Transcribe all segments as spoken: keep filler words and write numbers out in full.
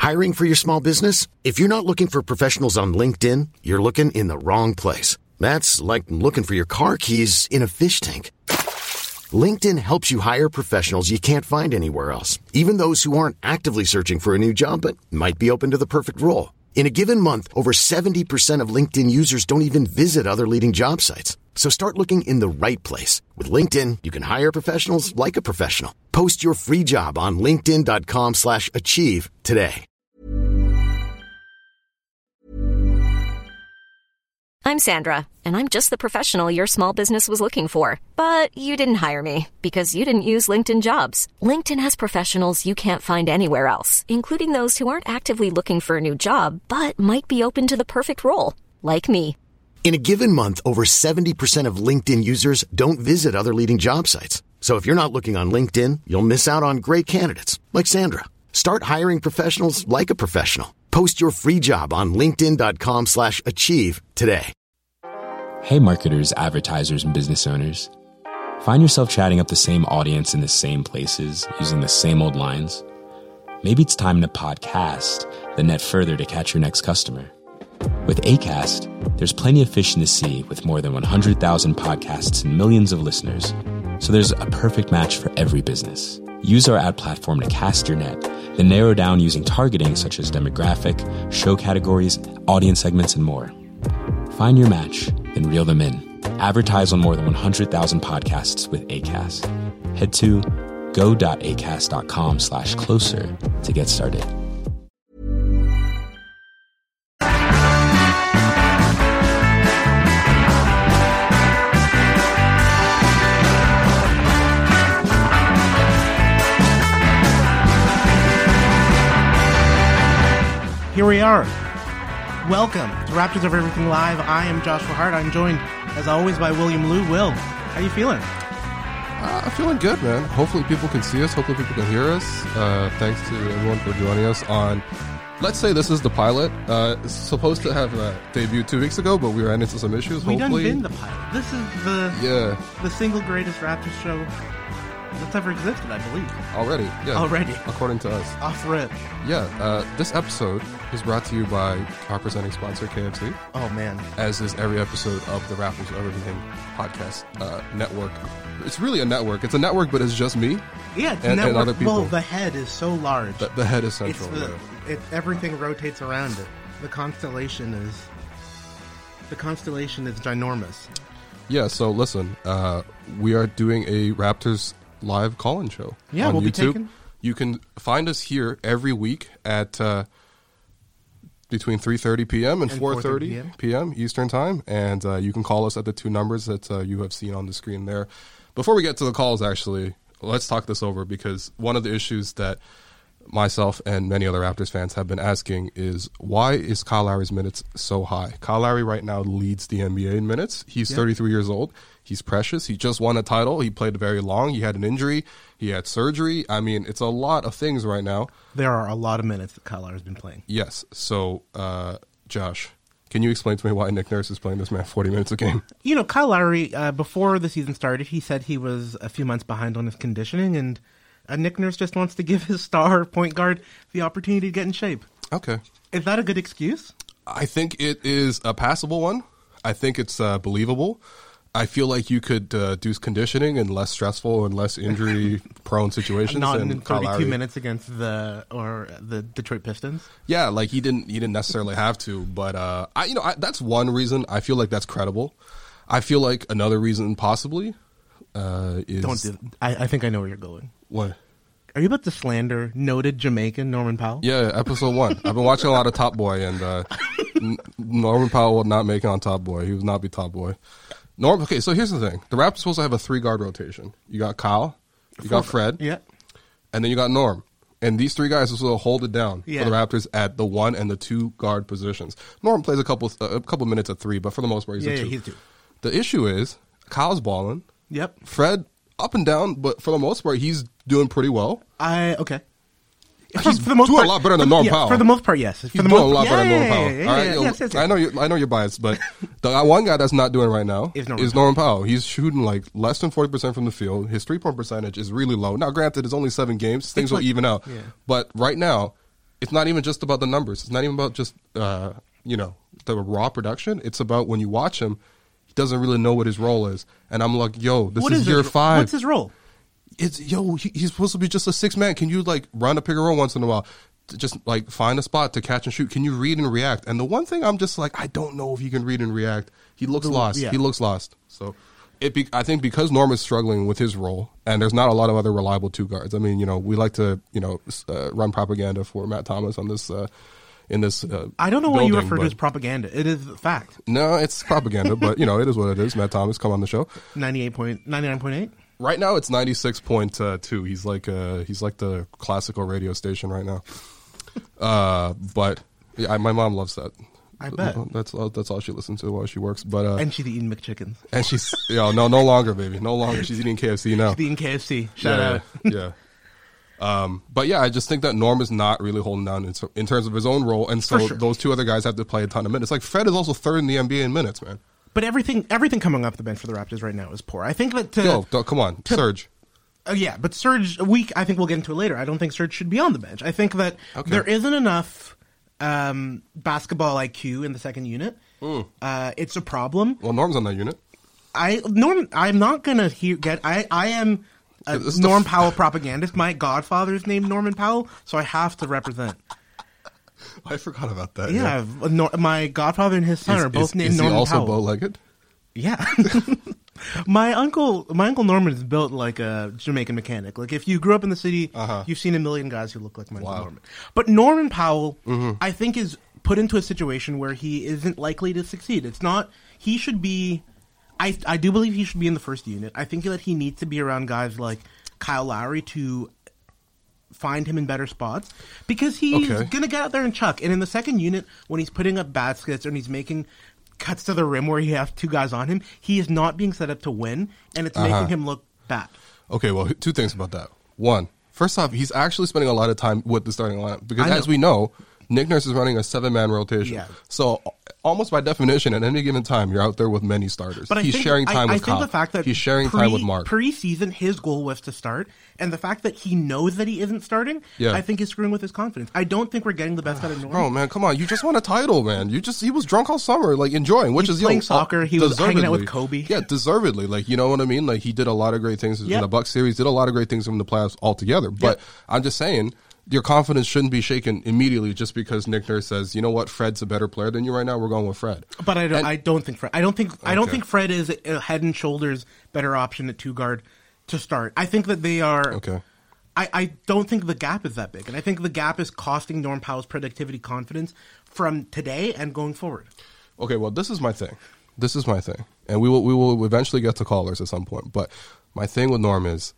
Hiring for your small business? If you're not looking for professionals on LinkedIn, you're looking in the wrong place. That's like looking for your car keys in a fish tank. LinkedIn helps you hire professionals you can't find anywhere else, even those who aren't actively searching for a new job but might be open to the perfect role. In a given month, over seventy percent of LinkedIn users don't even visit other leading job sites. So start looking in the right place. With LinkedIn, you can hire professionals like a professional. Post your free job on linkedin.com slash achieve today. I'm Sandra, and I'm just the professional your small business was looking for. But you didn't hire me because you didn't use LinkedIn Jobs. LinkedIn has professionals you can't find anywhere else, including those who aren't actively looking for a new job, but might be open to the perfect role, like me. In a given month, over seventy percent of LinkedIn users don't visit other leading job sites. So if you're not looking on LinkedIn, you'll miss out on great candidates like Sandra. Start hiring professionals like a professional. Post your free job on linkedin.com slash achieve today. Hey marketers, advertisers, and business owners. Find yourself chatting up the same audience in the same places, using the same old lines? Maybe it's time to podcast the net further to catch your next customer. With Acast, there's plenty of fish in the sea with more than one hundred thousand podcasts and millions of listeners. So there's a perfect match for every business. Use our ad platform to cast your net, then narrow down using targeting such as demographic, show categories, audience segments, and more. Find your match, then reel them in. Advertise on more than one hundred thousand podcasts with Acast. Head to go.acast.com slash closer to get started. Here we are. Welcome to Raptors of Everything Live. I am Joshua Hart. I'm joined, as always, by William Liu. Will, how you feeling? Uh, I'm feeling good, man. Hopefully people can see us. Hopefully people can hear us. Uh, thanks to everyone for joining us on, let's say this is the pilot. Uh, it's supposed to have uh, debuted two weeks ago, but we ran into some issues. We done Hopefully, been the pilot. This is the yeah the single greatest Raptors show that's ever existed, I believe. already. Yeah, Already. according to us. Off rip. Yeah. Uh, this episode is brought to you by our presenting sponsor, K F C. Oh, man. As is every episode of the Raptors of Everything podcast uh, network. It's really a network. It's a network, but it's just me. Yeah, it's and, network. and other people. Well, the head is so large. The, the head is it's central. the, yeah. it, everything rotates around it. The constellation is the constellation is ginormous. Yeah, so listen, uh, we are doing a Raptors live call-in show Yeah, on we'll be YouTube. taking- You can find us here every week at uh, between three thirty p.m. and, And four thirty p.m. p.m. Eastern Time, and uh, you can call us at the two numbers that uh, you have seen on the screen there. Before we get to the calls, actually, let's talk this over, because one of the issues that myself and many other Raptors fans have been asking is, why is Kyle Lowry's minutes so high? Kyle Lowry right now leads the N B A in minutes. He's Yeah. thirty-three years old. He's precious. He just won a title. He played very long. He had an injury. He had surgery. I mean, it's a lot of things right now. There are a lot of minutes that Kyle Lowry's been playing. Yes. So, uh, Josh, can you explain to me why Nick Nurse is playing this man forty minutes a game? You know, Kyle Lowry, uh, before the season started, he said he was a few months behind on his conditioning, and uh, Nick Nurse just wants to give his star point guard the opportunity to get in shape. Okay. Is that a good excuse? I think it is a passable one. I think it's uh, believable. I feel like you could uh, do conditioning in less stressful and less injury-prone situations. Not than in Kyle thirty-two Lowry. minutes against the or the Detroit Pistons. Yeah, like he didn't he didn't necessarily have to, but uh, I you know I, that's one reason I feel like that's credible. I feel like another reason possibly uh, is Don't do. I, I think I know where you're going. what. Are you about to slander noted Jamaican Norman Powell? Yeah, episode one. I've been watching a lot of Top Boy, and uh, N- Norman Powell will not make it on Top Boy. He will not be Top Boy. Norm. Okay, so here's the thing: the Raptors supposed to have a three guard rotation. You got Kyle, you got Fred, Yeah. and then you got Norm. And these three guys will hold it down Yeah. for the Raptors at the one and the two guard positions. Norm plays a couple a couple minutes at three, but for the most part, he's Yeah, a yeah, two. he's two. The issue is Kyle's balling. Yep. Fred up and down, but for the most part, he's doing pretty well. I okay. He's doing a lot better than for, Norm yeah, Powell. For the most part, yes. For He's the doing most, a lot yeah, better than Norman yeah, Powell. yeah, yeah, All right, yeah, you know, yes, yes, yes. I know you. I know you're biased, but the one guy that's not doing right now Is is Norman Norman, Powell. Powell. He's shooting like less than forty percent from the field. His three point percentage is really low. Now, granted, it's only seven games; things will like- even out. yeah. But right now, it's not even just about the numbers. It's not even about just uh, you know the raw production. It's about when you watch him, he doesn't really know what his role is, and I'm like, yo, this what is, is year his, five. What's his role? It's yo, he, he's supposed to be just a six man. Can you like run a pick and roll once in a while? To just like find a spot to catch and shoot. Can you read and react? And the one thing I'm just like, I don't know if he can read and react. He looks The- lost. yeah. He looks lost. So it be, I think because Norm is struggling with his role, and there's not a lot of other reliable two guards. I mean, you know, we like to you know uh, run propaganda for Matt Thomas on this. Uh, in this, uh, I don't know why you building, refer to but- as propaganda. It is fact. No, it's propaganda, but you know, it is what it is. Matt Thomas, come on the show. Ninety-eight point ninety-nine point eight. Right now, it's ninety-six point two. He's like uh, he's like the classical radio station right now. uh, but yeah, I, my mom loves that. I bet. That's all, that's all she listens to while she works. But uh, And she's eating McChickens. and she's you know, no no longer, baby, no longer. She's eating K F C now. She's eating K F C. Shout yeah, out. yeah. Um, but yeah, I just think that Norm is not really holding down in, in terms of his own role, and so For sure. those two other guys have to play a ton of minutes. Like Fred is also third in the N B A in minutes, man. But everything everything coming off the bench for the Raptors right now is poor. I think that to, Yo, th- come on, Serge. Uh, yeah, but Serge, we I think we'll get into it later. I don't think Serge should be on the bench. I think that Okay. there isn't enough um, basketball I Q in the second unit. Mm. Uh, it's a problem. Well, Norm's on that unit. I Norm, I'm not gonna hear get. I I am a This is the Norm f- Powell propagandist. My godfather's named Norman Powell, so I have to represent. I forgot about that. Yeah, uh, Nor- my godfather and his son Is, are both is, named is Norman he also Powell. bow-legged? Yeah. my uncle my uncle Norman is built like a Jamaican mechanic. Like if you grew up in the city, Uh-huh. you've seen a million guys who look like my Wow. uncle Norman. But Norman Powell, Mm-hmm. I think, is put into a situation where he isn't likely to succeed. It's not he should be I I do believe he should be in the first unit. I think that he needs to be around guys like Kyle Lowry to find him in better spots because he's Okay. gonna get out there and chuck. And in the second unit, when he's putting up baskets and he's making cuts to the rim where he has two guys on him, he is not being set up to win, and it's Uh-huh. making him look bad. Okay, well, two things about that. One, first off, he's actually spending a lot of time with the starting lineup because, I know. as we know, Nick Nurse is running a seven-man rotation. Yeah. So, almost by definition, at any given time, you're out there with many starters. But I he's think, sharing time I, with I Kyle. think the fact that he's sharing pre, time with Mark. Pre-season, his goal was to start, and the fact that he knows that he isn't starting, Yeah. I think is screwing with his confidence. I don't think we're getting the best out of Norman. Bro, man, come on! You just won a title, man. You just—he was drunk all summer, like enjoying, which He's is you know, playing soccer. He was hanging out with deservedly. Kobe. Yeah, deservedly. Like you know what I mean. Like he did a lot of great things Yeah. in the Bucks series. Did a lot of great things in the playoffs altogether. But I'm just saying, your confidence shouldn't be shaken immediately just because Nick Nurse says, you know what, Fred's a better player than you right now. We're going with Fred. But I don't. And- I don't think Fred. I don't think. I don't Okay. think Fred is a head and shoulders better option at two guard to start. I think that they are. Okay. I, I don't think the gap is that big, and I think the gap is costing Norm Powell's productivity confidence from today and going forward. Okay, well, this is my thing. This is my thing, and we will we will eventually get to callers at some point. But my thing with Norm is,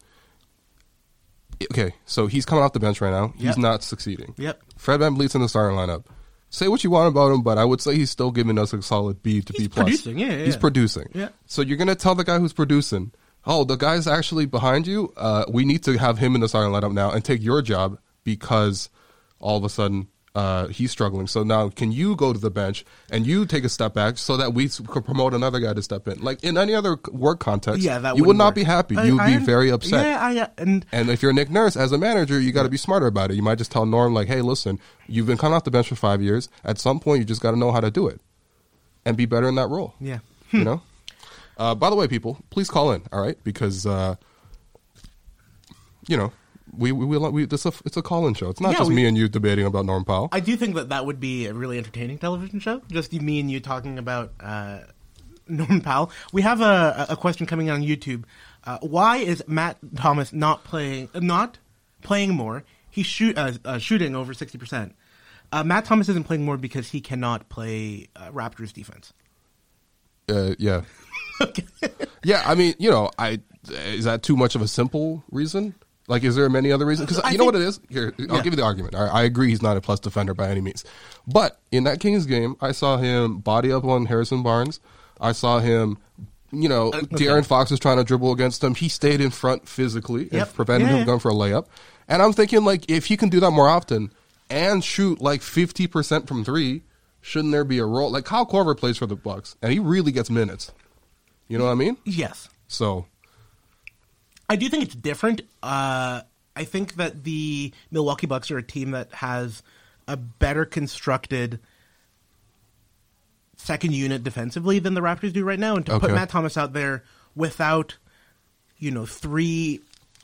okay, so he's coming off the bench right now. He's Yep. not succeeding. Yep. Fred VanVleet's in the starting lineup. Say what you want about him, but I would say he's still giving us a solid B to He's B plus. producing, yeah, yeah, He's yeah. producing. Yeah. So you're gonna tell the guy who's producing, oh, the guy's actually behind you. Uh, we need to have him in the starting lineup now and take your job because all of a sudden uh, he's struggling. So now, can you go to the bench and you take a step back so that we s- could promote another guy to step in? Like in any other work context, Yeah, that you would wouldn't not work. be happy. I- You would I be un- very upset. Yeah, I, uh, and And if you're Nick Nurse, as a manager, you got to be smarter about it. You might just tell Norm, like, hey, listen, you've been coming off the bench for five years. At some point, you just got to know how to do it and be better in that role. yeah. You know? Uh, by the way, people, please call in, all right? Because, uh, you know, we, we, we, we this a, it's a call-in show. It's not Yeah, just we- me and you debating about Norm Powell. I do think that that would be a really entertaining television show. Just me and you talking about uh, Norman Powell. We have a, a question coming on YouTube. Uh, why is Matt Thomas not playing? Not playing more? He's shoot, uh, uh, shooting over sixty percent. Uh, Matt Thomas isn't playing more because he cannot play uh, Raptors defense. Uh, yeah. Yeah, I mean, you know, I is that too much of a simple reason? Like, is there many other reasons? Because I you know think- what it is? Here, I'll Yeah. give you the argument. I, I agree he's not a plus defender by any means. But in that Kings game, I saw him body up on Harrison Barnes. I saw him, you know, Uh, okay. De'Aaron Fox was trying to dribble against him. He stayed in front physically and Yep. prevented Yeah, him yeah. going for a layup. And I'm thinking, like, if he can do that more often and shoot like fifty percent from three, shouldn't there be a role? Like, Kyle Korver plays for the Bucks, and he really gets minutes. You know what I mean? Yes. So, I do think it's different. Uh, I think that the Milwaukee Bucks are a team that has a better constructed second unit defensively than the Raptors do right now. And to Okay. put Matt Thomas out there without, you know, three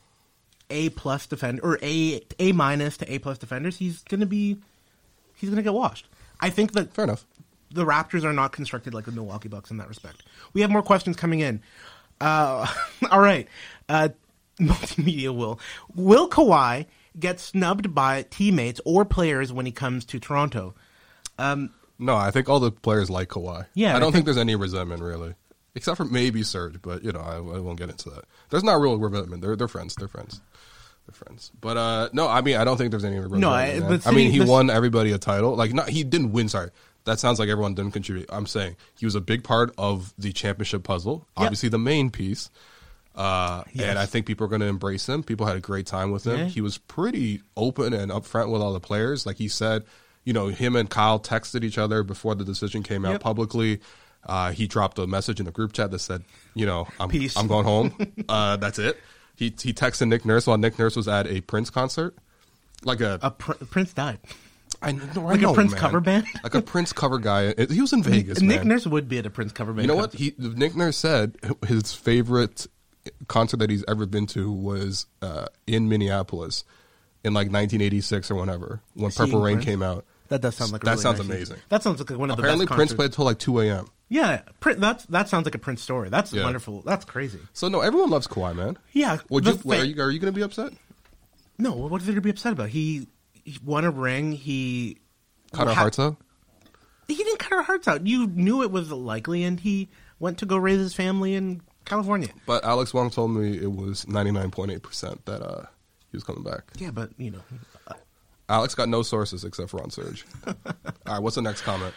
A plus defender or A A minus to A plus defenders, he's gonna be he's gonna get washed. I think that Fair enough. the Raptors are not constructed like the Milwaukee Bucks in that respect. We have more questions coming in. Uh, all right. Uh, multimedia will. Will Kawhi get snubbed by teammates or players when he comes to Toronto? Um, No, I think all the players like Kawhi. Yeah, I I don't think, think- there's any resentment really, except for maybe Serge. But you know, I, I won't get into that. There's not real resentment. They're they're friends. They're friends. They're friends. But uh, no, I mean, I don't think there's any resentment. No, I- man. but I mean, see, he this- won everybody a title. Like, not he didn't win. Sorry, that sounds like everyone didn't contribute. I'm saying he was a big part of the championship puzzle. Yep. Obviously, the main piece. Uh, Yes. And I think people are going to embrace him. People had a great time with him. Yeah. He was pretty open and upfront with all the players. Like he said, you know, him and Kyle texted each other before the decision came out Yep. publicly. Uh, he dropped a message in the group chat that said, you know, I'm, Peace. I'm going home. uh, that's it. He he texted Nick Nurse while Nick Nurse was at a Prince concert. Like a, a pr- Prince died. I know, I like a know, Prince man. cover band? Like a Prince cover guy. He was in Vegas, Nick man. Nurse would be at a Prince cover band. You know what? concert. He Nick Nurse said his favorite concert that he's ever been to was uh, in Minneapolis in like nineteen eighty-six or whenever when Seeing Purple Rain Prince? came out. That does sound like a that really sounds nice amazing. season. That sounds like one of the Apparently, best Prince concerts. played till like two a.m. Yeah, Prin- that's that sounds like a Prince story. That's Yeah. wonderful. That's crazy. So no, everyone loves Kawhi, man. Yeah. Would the you? thing- Are you? Are you going to be upset? No, what is there to be upset about? He, he won a ring. He Cut our ha- hearts out. He didn't cut our hearts out. You knew it was likely, and he went to go raise his family in California. But Alex Wong told me it was ninety-nine point eight percent that uh, he was coming back. Yeah, but you know, Alex got no sources except for on Surge. All right, what's the next comment?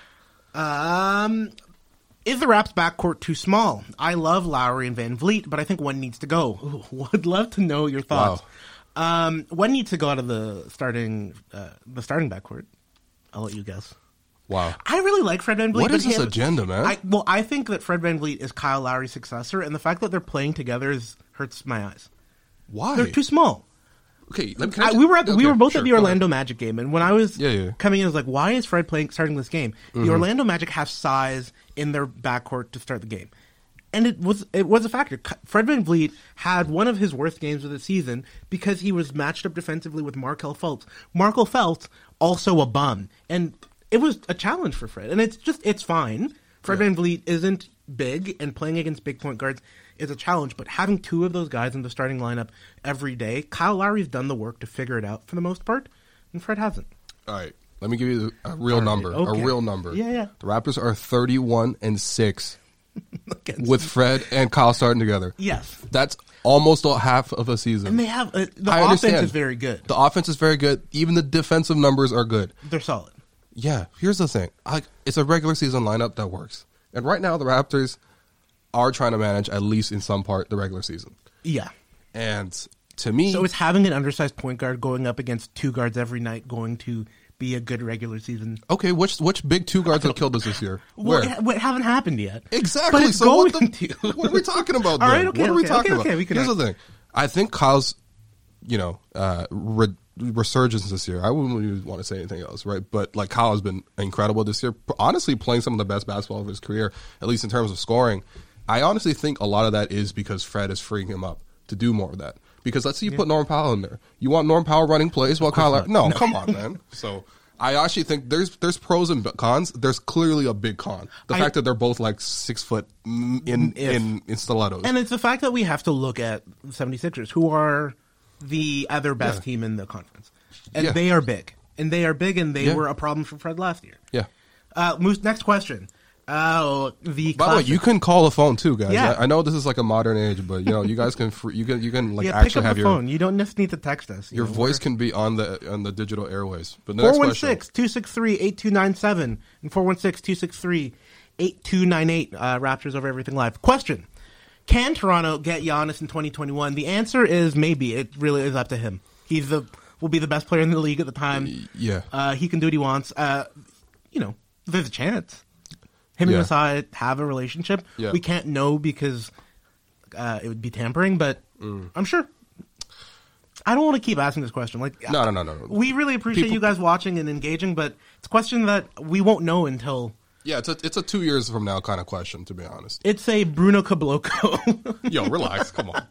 um, is the Raps backcourt too small? I love Lowry and Van Vliet, but I think one needs to go. Ooh, would love to know your thoughts. Um, one needs to go out of the starting uh, the starting backcourt. I'll let you guess. Wow. I really like Fred VanVleet. What but is this him- agenda, man? I, well, I think that Fred VanVleet is Kyle Lowry's successor, and the fact that they're playing together is, hurts my eyes. Why? They're too small. Okay, let me, can I I, just- we were at the, we okay, were both sure, at the go ahead. Orlando Magic game, and when I was Yeah, yeah. coming in, I was like, "Why is Fred playing starting this game?" Mm-hmm. The Orlando Magic have size in their backcourt to start the game, and it was it was a factor. Fred VanVleet had one of his worst games of the season because he was matched up defensively with Markelle Fultz. Markelle Fultz also a bum, and it was a challenge for Fred. And it's just it's fine. Fred Yeah. VanVleet isn't big, and playing against big point guards is a challenge, but having two of those guys in the starting lineup every day, Kyle Lowry's done the work to figure it out for the most part, and Fred hasn't. All right, let me give you a real All right, number. okay. A real number. Yeah, yeah. The Raptors are thirty-one and six Against- with Fred and Kyle starting together. yes, That's almost a half of a season. and they have uh, the I offense understand. is very good. The offense is very good. Even the defensive numbers are good. They're solid. Yeah, here's the thing. I, it's a regular season lineup that works. And right now, the Raptors are trying to manage, at least in some part, the regular season. Yeah. And to me, So is having an undersized point guard going up against two guards every night going to be a good regular season? okay, which which big two guards have killed us this year? Well, Where? it, it haven't happened yet. Exactly. But it's so going what, the, to. what are we talking about? All then? right, okay, what are we okay, talking okay, about? okay, we can Here's act- the thing. I think Kyle's, you know, uh, re- resurgence this year. I wouldn't really want to say anything else, right? But like Kyle has been incredible this year. Honestly, playing some of the best basketball of his career, at least in terms of scoring. I honestly think a lot of that is because Fred is freeing him up to do more of that. Because let's say you put Norm Powell in there. You want Norm Powell running plays while Kyle? not. No, come on, man. So I actually think there's there's pros and cons. There's clearly a big con. The I- fact that they're both like six foot mm, in If. in in stilettos. And it's the fact that we have to look at the 76ers, who are the other best Yeah. team in the conference. And Yeah. they are big. And they are big, and they Yeah. were a problem for Fred last year. yeah. Uh, Moose, next question. Uh, the By the way, classic- you can call a phone too, guys. Yeah. I, I know this is like a modern age, but you know, you guys can free, you can you can like yeah, pick actually up have the your phone. You don't just need to text us. your you know, voice can be on the on the digital airways. But the next four one question, six, two six three, eight two nine seven and four one six, two six three, eight two nine eight. Uh, Raptors over everything live. Question. Can Toronto get Giannis in twenty twenty-one? The answer is maybe. It really is up to him. He's the will be the best player in the league at the time. yeah. Uh, he can do what he wants. Uh, you know, there's a chance. Him Yeah. and Masai have a relationship. Yeah. We can't know because uh, it would be tampering, but Mm. I'm sure. I don't want to keep asking this question. Like, No, no, no, no. no. we really appreciate People- you guys watching and engaging, but it's a question that we won't know until Yeah, it's a it's a two years from now kind of question, to be honest. it's a Bruno Caboclo. Yo, relax. Come on.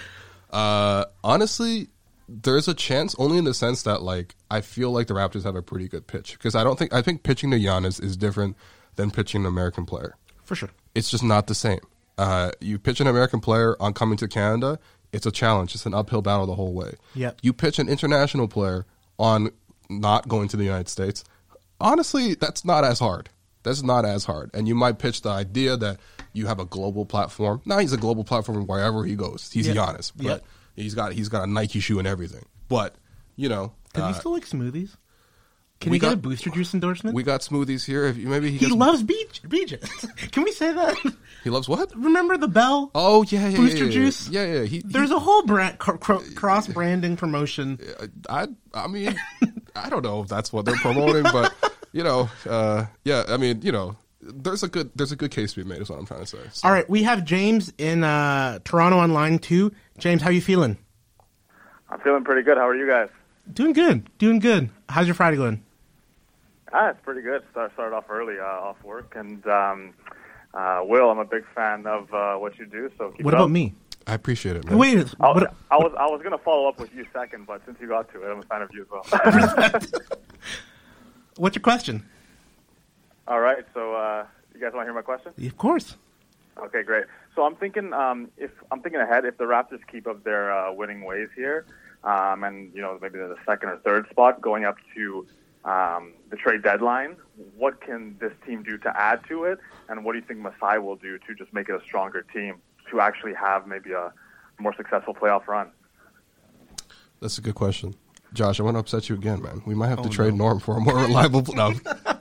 Uh, honestly, there's a chance only in the sense that like I feel like the Raptors have a pretty good pitch because I don't think I think pitching to Giannis is different than pitching an American player. For sure. It's just not the same. Uh, you pitch an American player on coming to Canada, it's a challenge. It's an uphill battle the whole way. Yep. You pitch an international player on not going to the United States. Honestly, that's not as hard. That's not as hard. And you might pitch the idea that you have a global platform. Now he's a global platform wherever he goes. He's Yep. Giannis, but Yep. he's got he's got a Nike shoe and everything. But you know, Does uh, he still like smoothies? Can we he get got- a Booster Juice endorsement? we got smoothies here. If you, maybe he he gets, loves beach beaches. Can we say that? he loves what? Remember the Bell? Oh yeah, yeah, Booster yeah, yeah, Juice? Yeah, yeah. He, There's he, a whole brand cr- cr- cross branding promotion. I I mean, I don't know if that's what they're promoting, but you know, uh, yeah. I mean, you know, there's a good there's a good case to be made. Is what I'm trying to say. So, All right, we have James in uh, Toronto on line two. James, how you feeling? I'm feeling pretty good. How are you guys? Doing good. Doing good. How's your Friday going? Ah, it's pretty good. Start, started off early, uh, off work. And, um, uh, Will, I'm a big fan of uh, what you do, so keep What it about up. me? I appreciate it, man. Wait, I, what, I was I was going to follow up with you second, but since you got to it, I'm a fan of you as well. what's your question? All right, so uh, you guys want to hear my question? Of course. Okay, great. So I'm thinking, um, if I'm thinking ahead, if the Raptors keep up their uh, winning ways here, um, and you know maybe they're the second or third spot going up to um, the trade deadline, what can this team do to add to it, and what do you think Masai will do to just make it a stronger team to actually have maybe a more successful playoff run? That's a good question, Josh. I want to upset you again, man. We might have to Oh, trade no. Norm for a more reliable. No,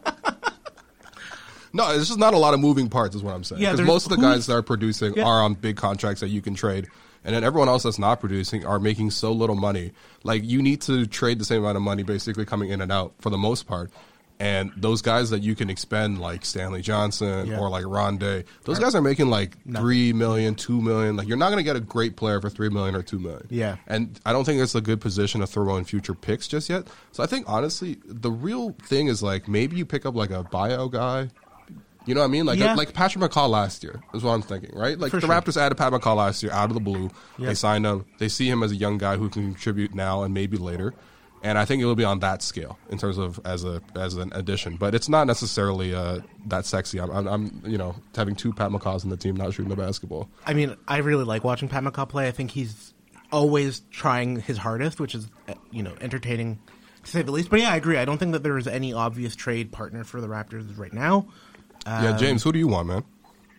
no, it's just not a lot of moving parts, is what I'm saying. Yeah, Because there's- most of the who's- guys that are producing Yeah. are on big contracts that you can trade, and then everyone else that's not producing are making so little money. Like you need to trade the same amount of money, basically coming in and out for the most part. And those guys that you can expend, like Stanley Johnson Yeah. or like Rondé, those guys are making like three million, two million. Like you're not going to get a great player for three million or two million. Yeah. And I don't think it's a good position to throw in future picks just yet. So I think honestly, the real thing is like maybe you pick up like a bio guy. You know what I mean? Like Yeah. like Patrick McCaw last year is what I'm thinking, right? Like For the sure. Raptors added Pat McCaw last year out of the blue. Yeah. They signed him. They see him as a young guy who can contribute now and maybe later. And I think it will be on that scale in terms of as a as an addition, but it's not necessarily uh, that sexy. I'm, I'm, I'm, you know, having two Pat McCaws in the team not shooting the basketball. I mean, I really like watching Pat McCaw play. I think he's always trying his hardest, which is, uh, you know, entertaining to say the least. But yeah, I agree. I don't think that there is any obvious trade partner for the Raptors right now. yeah, James, who do you want, man?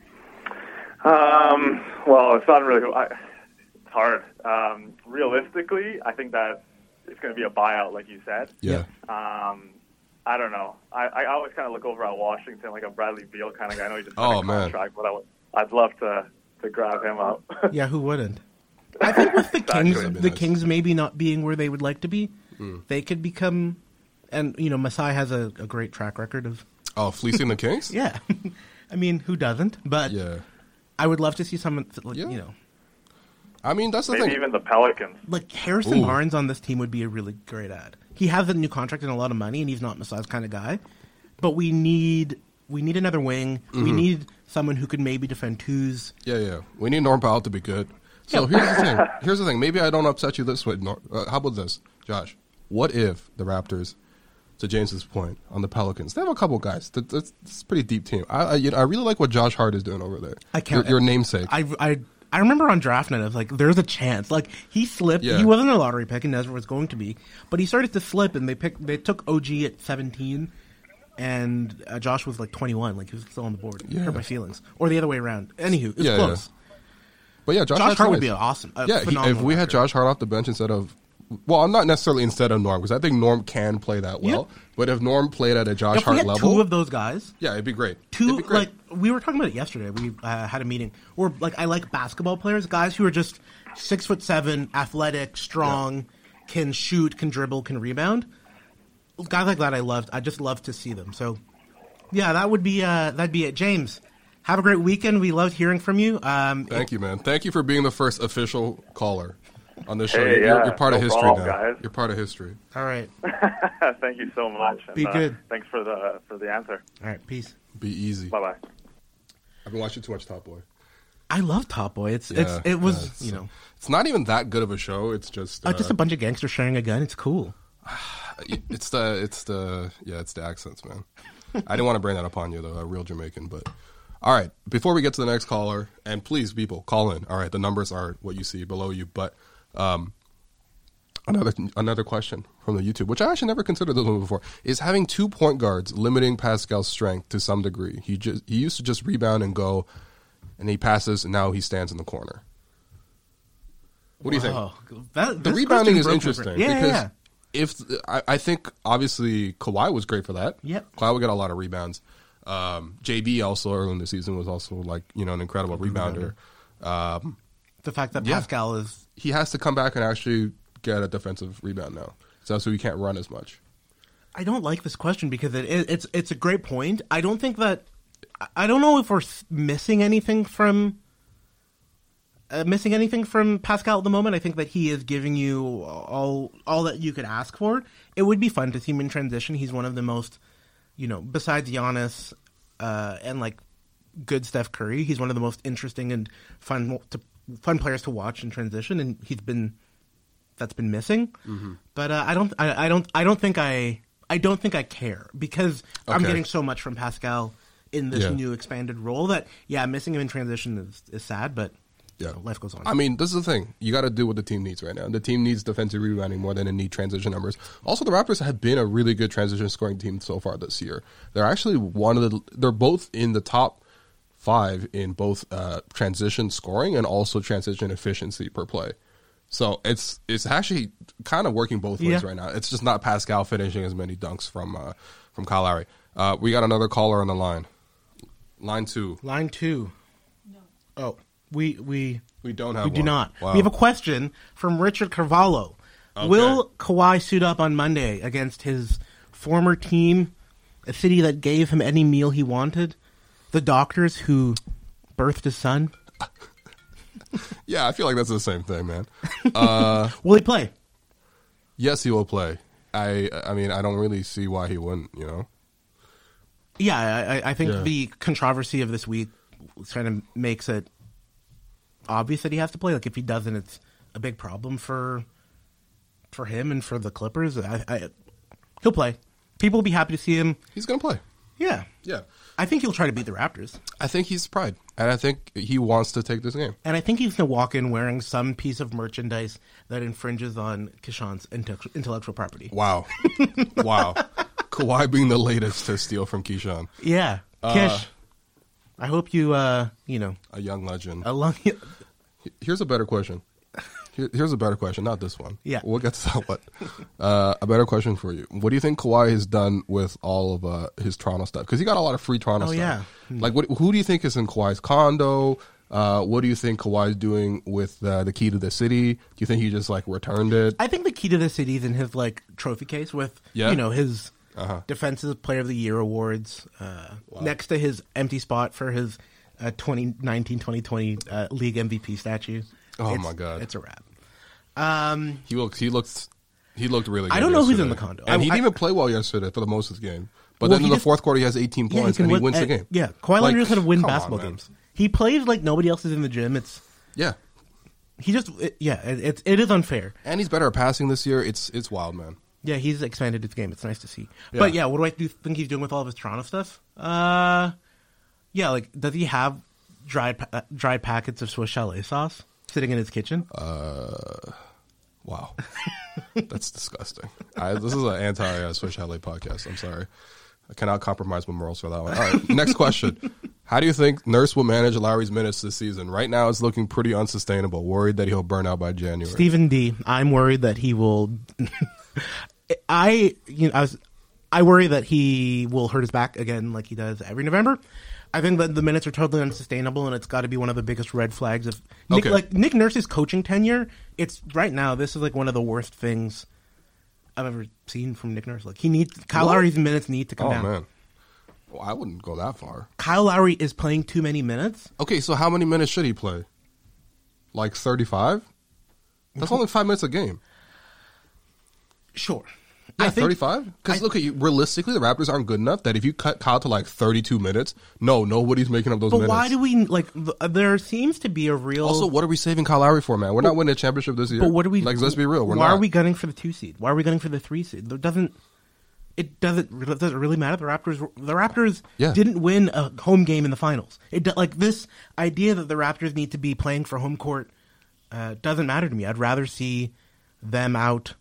Um, well, it's not really. I, it's hard. Um, realistically, I think that it's going to be a buyout, like you said. Yeah, Um, I don't know. I, I always kind of look over at Washington like a Bradley Beal kind of guy. I know he just signed Oh, a man. contract, but I would, I'd love to to grab him up. Yeah, who wouldn't? I think with the Exactly. Kings, the Kings maybe not being where they would like to be, they could become. And you know, Masai has a, a great track record of. Oh, fleecing the Kings? Yeah, I mean, who doesn't? But Yeah. I would love to see someone like, Yeah. you know, I mean, that's the Maybe thing. even the Pelicans. like Harrison Ooh. Barnes on this team would be a really great ad. He has a new contract and a lot of money, and he's not Masai's kind of guy. But we need we need another wing. Mm-hmm. We need someone who could maybe defend twos. Yeah, yeah. We need Norm Powell to be good. So here's the thing. Here's the thing. Maybe I don't upset you this way. Nor- uh, how about this, Josh? What if the Raptors, to James's point, on the Pelicans, they have a couple guys. That- That's, that's a pretty deep team. I, I, you know, I really like what Josh Hart is doing over there. I can't. Your, your namesake. I, I, I remember on draft night, I was like, there's a chance. Like, he slipped. Yeah. He wasn't a lottery pick, and never was going to be. But he started to slip, and they picked. They took O G at seventeen, and uh, Josh was like twenty-one. Like, he was still on the board. Yeah. Hurt my feelings. Or the other way around. Anywho, it's Yeah, close. but yeah, Josh, Josh Hart's Hart would nice. be awesome. A Yeah, he, if phenomenal we had Raptor. Josh Hart off the bench instead of, well, I'm not necessarily instead of Norm because I think Norm can play that well. Yeah. But if Norm played at a Josh If we Hart had level, two of those guys, yeah, it'd be great. two it'd be great. like we were talking about it yesterday. We uh, had a meeting where like I like basketball players, guys who are just six foot seven, athletic, strong, can shoot, can dribble, can rebound. Guys like that, I loved. I just love to see them. So, yeah, that would be uh, that'd be it. James, have a great weekend. We loved hearing from you. Um, Thank you, man. Thank you for being the first official caller. on this show. Hey, you're, yeah, you're part of no history problem, now. guys. You're part of history. All right. Thank you so much. And, Be uh, good. Thanks for the for the answer. All right. Peace. Be easy. Bye bye. I've been watching too much Top Boy. I love Top Boy. It's Yeah, it's it was yeah, it's- you know It's not even that good of a show. It's just uh, uh, just a bunch of gangsters sharing a gun. It's cool. it's the it's the yeah it's the accents, man. I didn't want to bring that upon you though, a real Jamaican. But all right, before we get to the next caller, and please people call in. All right, the numbers are what you see below you. But um, another another question from the YouTube, which I actually never considered this one before, is having two point guards limiting Pascal's strength to some degree. He just he used to just rebound and go, and he passes, and now he stands in the corner. What do you think? Wow. That, The this rebounding question is broke interesting me. Yeah, because yeah, if I, I think obviously Kawhi was great for that. Yep. Kawhi would get a lot of rebounds. Um, J B also early in the season was also like you know an incredible rebounder. Um, the fact that yeah. Pascal is he has to come back and actually get a defensive rebound now, so so he can't run as much. I don't like this question because it, it, it's it's a great point. I don't think that I don't know if we're missing anything from uh, missing anything from Pascal at the moment. I think that he is giving you all all that you could ask for. It would be fun to see him in transition. He's one of the most, you know, besides Giannis uh, and like good Steph Curry, he's one of the most interesting and fun to fun players to watch in transition, and he's been that's been missing. Mm-hmm. But uh, I don't I, I don't I don't think I. I don't think I care because okay. I'm getting so much from Pascal in this yeah. new expanded role that, yeah, missing him in transition is, is sad, but yeah. you know, life goes on. I mean, this is the thing. You got to do what the team needs right now. The team needs defensive rebounding more than it needs transition numbers. Also, the Raptors have been a really good transition scoring team so far this year. They're actually one of the – they're both in the top five in both uh, transition scoring and also transition efficiency per play. So it's it's actually kind of working both ways yeah. right now. It's just not Pascal finishing as many dunks from uh, from Kyle Lowry. Uh, we got another caller on the line. Line two. Line two. No. Oh, we we we don't have. We one. do not. Wow. We have a question from Richard Carvalho. Okay. Will Kawhi suit up on Monday against his former team, a city that gave him any meal he wanted, the doctors who birthed his son? Yeah, I feel like that's the same thing, man. Uh, will he play? Yes, he will play. I I mean, I don't really see why he wouldn't, you know? Yeah, I, I think yeah. the controversy of this week kind of makes it obvious that he has to play. Like, if he doesn't, it's a big problem for for him and for the Clippers. I, I, he'll play. People will be happy to see him. He's going to play. Yeah. Yeah. I think he'll try to beat the Raptors. I think he's pride, and I think he wants to take this game. And I think he's going to walk in wearing some piece of merchandise that infringes on Keyshawn's intellectual property. Wow. Wow. Kawhi being the latest to steal from Keyshawn. Yeah. Uh, Kish, I hope you, uh, you know. A young legend. A long, Here's a better question. Here, here's a better question, not this one. Yeah. We'll get to that one. Uh, a better question for you. What do you think Kawhi has done with all of uh, his Toronto stuff? Because he got a lot of free Toronto oh, stuff. yeah. Like, what, who do you think is in Kawhi's condo? Uh, what do you think Kawhi's doing with uh, the key to the city? Do you think he just, like, returned it? I think the key to the city is in his, like, trophy case with, yeah. you know, his uh-huh. Defensive Player of the Year awards uh, wow. next to his empty spot for his uh, twenty nineteen twenty twenty uh, League M V P statue. Oh, it's, my God. It's a wrap. Um, he looked. He looked. He looked really good. I don't know yesterday. who's in the condo, and I, he didn't I, even play well yesterday for the most of the game. But well, then in the just, fourth quarter, he has eighteen yeah, points he and he win, wins uh, the game. Yeah, Kawhi Leonard knows how to win come basketball on, games. He plays like nobody else is in the gym. It's yeah. He just it, yeah. It, it it is unfair. And he's better at passing this year. It's it's wild, man. Yeah, he's expanded his game. It's nice to see. Yeah. But yeah, what do I do, think he's doing with all of his Toronto stuff? Uh, yeah, like does he have dried uh, dried packets of Swiss chalet sauce sitting in his kitchen? Uh. Wow, that's disgusting. I, this is an anti-Swiss chalet podcast. I'm sorry. I cannot compromise my morals for that one. All right, next question. How do you think Nurse will manage Lowry's minutes this season? Right now, it's looking pretty unsustainable. Worried that he'll burn out by January. Stephen D, I'm worried that he will. I you know I was, I worry that he will hurt his back again, like he does every November. I think that the minutes are totally unsustainable, and it's got to be one of the biggest red flags of Nick, okay. like Nick Nurse's coaching tenure. It's right now. This is like one of the worst things I've ever seen from Nick Nurse. Like he needs Kyle what? Lowry's minutes need to come oh, down. Oh man, well, I wouldn't go that far. Kyle Lowry is playing too many minutes. Okay, so how many minutes should he play? Like thirty-five? That's only five minutes a game. Sure. Yeah, I think, thirty-five? Because I- look, at you, realistically, the Raptors aren't good enough that if you cut Kyle to like thirty-two minutes, no, nobody's making up those But minutes. why do we, like, th- there seems to be a real... Also, what are we saving Kyle Lowry for, man? We're not winning a championship this year. But what are we... Like, let's be real. We're why not. are we gunning for the two seed? Why are we gunning for the three seed? It doesn't... It doesn't. Does it really matter? The Raptors. The Raptors Yeah. didn't win a home game in the finals. It do- like this idea that the Raptors need to be playing for home court uh, doesn't matter to me. I'd rather see them out,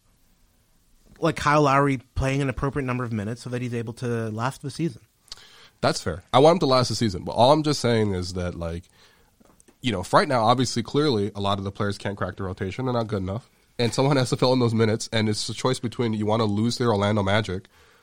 like Kyle Lowry playing an appropriate number of minutes so that he's able to last the season. That's fair. I want him to last the season. But all I'm just saying is that, like, you know, for right now, obviously, clearly, a lot of the players can't crack the rotation. They're not good enough. And someone has to fill in those minutes. And it's a choice between you want to lose to Orlando Magic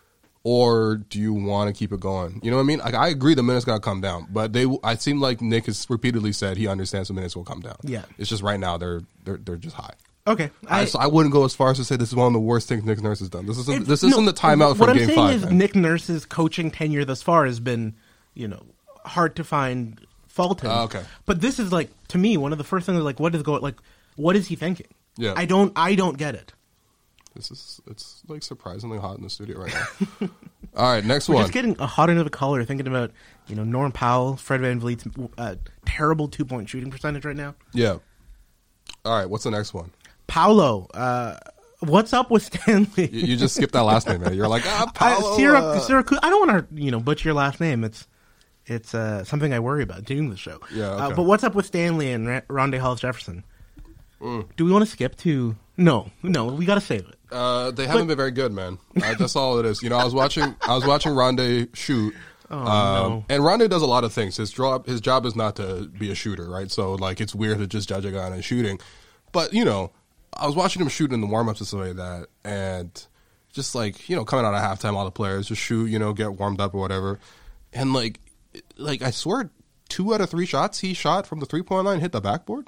or do you want to keep it going? You know what I mean? Like, I agree the minutes got to come down. But they, I seem like Nick has repeatedly said he understands the minutes will come down. Yeah. It's just right now they're they're, they're just high. Okay, I, so I wouldn't go as far as to say this is one of the worst things Nick Nurse has done. This isn't It's- this isn't no, the timeout what from I'm Game saying Five. is man. Nick Nurse's coaching tenure thus far has been, you know, hard to find fault in. Oh, okay. But this is like, to me, one of the first things. Like, what is going? Like, what is he thinking? Yeah. I don't. I don't get it. This is it's like surprisingly hot in the studio right now. All right, next We're one. just getting a hot end of the color thinking about, you know, Norm Powell, Fred VanVleet's uh, terrible two point shooting percentage right now. Yeah. All right, what's the next one? Paolo, uh, what's up with Stanley? You, you just skipped that last name, man. You're like, ah, Paolo. I, Syrac- uh, Syracuse. I don't want to, you know, butcher your last name. It's it's uh, something I worry about doing the show. Yeah, Uh, okay. but what's up with Stanley and Ra- Rondae Hollis Jefferson? Mm. Do we want to skip to? No, no, we got to save it. Uh, they haven't been very good, man. Uh, that's all it is. You know, I was watching. I was watching Rondae shoot. Oh, um, no. And Rondae does a lot of things. His job, his job is not to be a shooter, right? So, like, it's weird to just judge a guy on his shooting. But you know, I was watching him shoot in the warm-ups and stuff like that, and just like, you know, coming out of halftime, all the players just shoot, you know, get warmed up or whatever, and like, like I swear, two out of three shots he shot from the three-point line hit the backboard.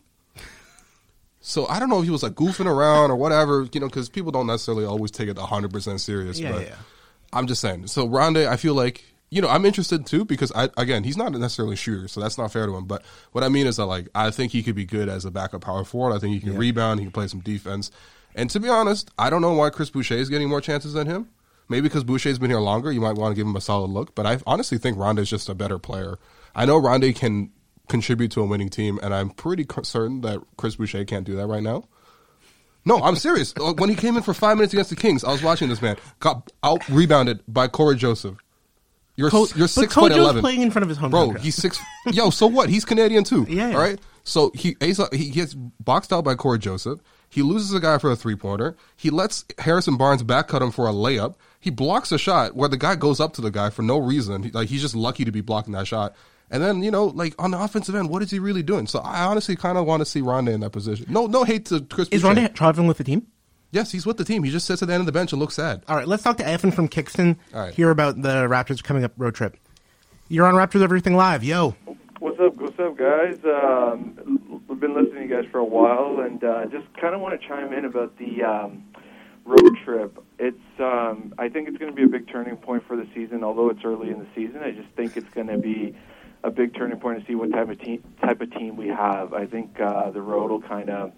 So I don't know if he was like goofing around or whatever, you know, because people don't necessarily always take it one hundred percent serious. Yeah, but yeah. I'm just saying. So Rondae, I feel like, you know, I'm interested too because, I again, he's not necessarily a shooter, so that's not fair to him. But what I mean is that, like, I think he could be good as a backup power forward. I think he can Yeah. rebound, he can play some defense. And to be honest, I don't know why Chris Boucher is getting more chances than him. Maybe because Boucher's been here longer, you might want to give him a solid look. But I honestly think Rondae's just a better player. I know Rondae can contribute to a winning team, and I'm pretty certain that Chris Boucher can't do that right now. No, I'm serious. When he came in for five minutes against the Kings, I was watching this man. Got out rebounded by Corey Joseph. You're Co- you're but six foot Kojo's eleven. playing in front of his hometown Bro, crowd. he's six. Yo, so what? He's Canadian too. Yeah, yeah. All right. So he he gets boxed out by Corey Joseph. He loses a guy for a three pointer. He lets Harrison Barnes back cut him for a layup. He blocks a shot where the guy goes up to the guy for no reason. He, like he's just lucky to be blocking that shot. And then, you know, like on the offensive end, what is he really doing? So I honestly kind of want to see Rondae in that position. No, no hate to Chris. Is Boucher. Rondae traveling with the team? Yes, he's with the team. He just sits at the end of the bench and looks sad. All right, let's talk to Evan from Kingston. All right. Hear about the Raptors coming up road trip. You're on Raptors Everything Live. Yo. What's up? What's up, guys? Um, we've been listening to you guys for a while, and uh, just kind of want to chime in about the um, road trip. It's, um, I think it's going to be a big turning point for the season. Although it's early in the season, I just think it's going to be a big turning point to see what type of team type of team we have. I think uh, the road will kind of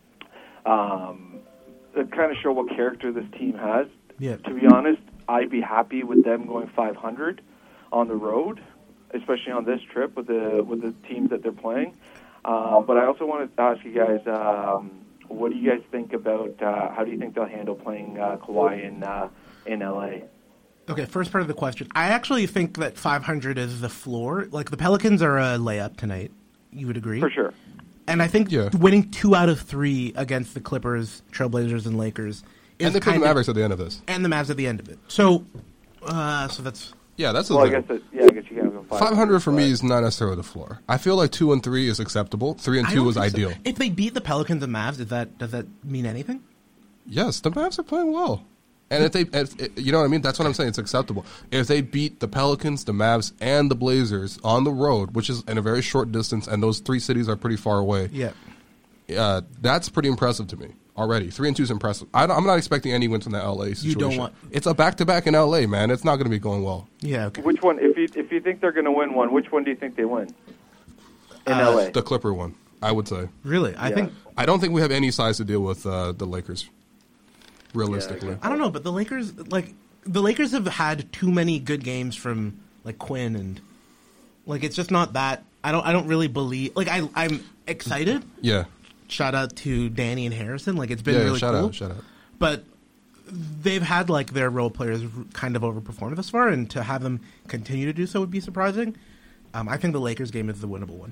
um, kind of show what character this team has. Yeah. To be honest, I'd be happy with them going five hundred on the road, especially on this trip with the with the teams that they're playing. Uh, but I also wanted to ask you guys, um, what do you guys think about? Uh, how do you think they'll handle playing uh, Kawhi in uh, in L A? Okay, first part of the question. I actually think that five hundred is the floor. Like, the Pelicans are a layup tonight. You would agree? For sure. And I think Yeah. winning two out of three against the Clippers, Trailblazers, and Lakers is And they play the kind of- Mavericks at the end of this. and the Mavs at the end of it. So, uh, so that's Yeah, that's the Well, I thing. guess that, yeah, I guess you can't go five hundred for me but- is not necessarily the floor. I feel like two and three is acceptable. Three and I two don't was think so. ideal. If they beat the Pelicans and Mavs, does that does that mean anything? Yes, the Mavs are playing well. And if they, if, you know what I mean? That's what I'm saying. It's acceptable. If they beat the Pelicans, the Mavs, and the Blazers on the road, which is in a very short distance, and those three cities are pretty far away, Yeah. uh, that's pretty impressive to me already. Three and two is impressive. I don't, I'm not expecting any wins in the L A situation. don't want- It's a back-to-back in L A, man. It's not going to be going well. Yeah. Okay. Which one? If you if you think they're going to win one, which one do you think they win in Uh, L A? The Clipper one. I would say. Really, I Yeah. think I don't think we have any size to deal with uh, the Lakers. Realistically, Yeah, I don't know, but the Lakers like the Lakers have had too many good games from like Quinn and like it's just not that. I don't I don't really believe like I I'm excited. yeah, Shout out to Danny and Harrison. Like it's been yeah. really shout cool. out, shout out. But they've had like their role players kind of overperform this far, and to have them continue to do so would be surprising. Um, I think the Lakers game is the winnable one.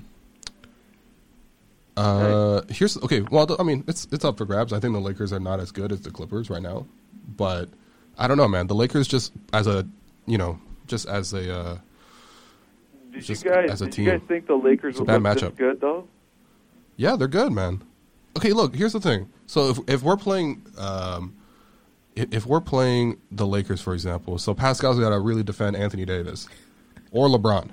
Uh, here's okay. Well, I mean, it's it's up for grabs. I think the Lakers are not as good as the Clippers right now, but I don't know, man. The Lakers just as a you know just as a uh, Did just you guys? as a Did team. you guys think the Lakers It's a would bad look matchup. this good though? yeah, they're good, man. Okay, look. Here's the thing. So if if we're playing, um, if, if we're playing the Lakers, for example, so Pascal's got to really defend Anthony Davis or LeBron.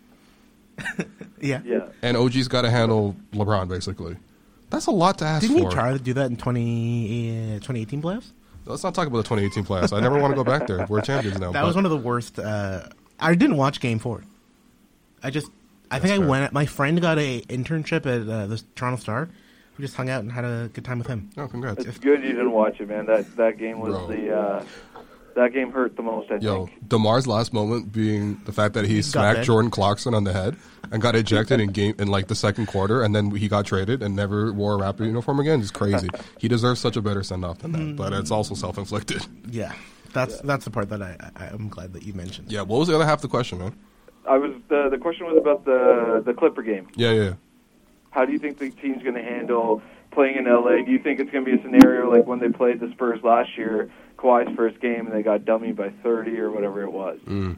Yeah. Yeah. And O G's got to handle LeBron, basically. That's a lot to ask Didn't for. we try to do that in twenty, uh, twenty eighteen playoffs? Let's not talk about the twenty eighteen playoffs. I never want to go back there. We're champions now. That but- was one of the worst. Uh, I didn't watch Game Four. I just, I think I fair. went. My friend got a internship at uh, the Toronto Star. We just hung out and had a good time with him. Oh, congrats. It's good you didn't watch it, man. That that game was Bro. the uh, that game hurt the most. I Yo, think. DeMar's last moment being the fact that he got smacked bent. Jordan Clarkson on the head and got ejected in game in like the second quarter, and then he got traded and never wore a Raptor uniform again. It's crazy. He deserves such a better send off than that, but it's also self inflicted. Yeah, that's that's the part that I, I I'm glad that you mentioned. Yeah. What was the other half of the question, man? I was the the question was about the the Clipper game. Yeah, yeah. How do you think the team's going to handle playing in L A? Do you think it's going to be a scenario like when they played the Spurs last year, Kawhi's first game, and they got dummied by thirty or whatever it was? Mm.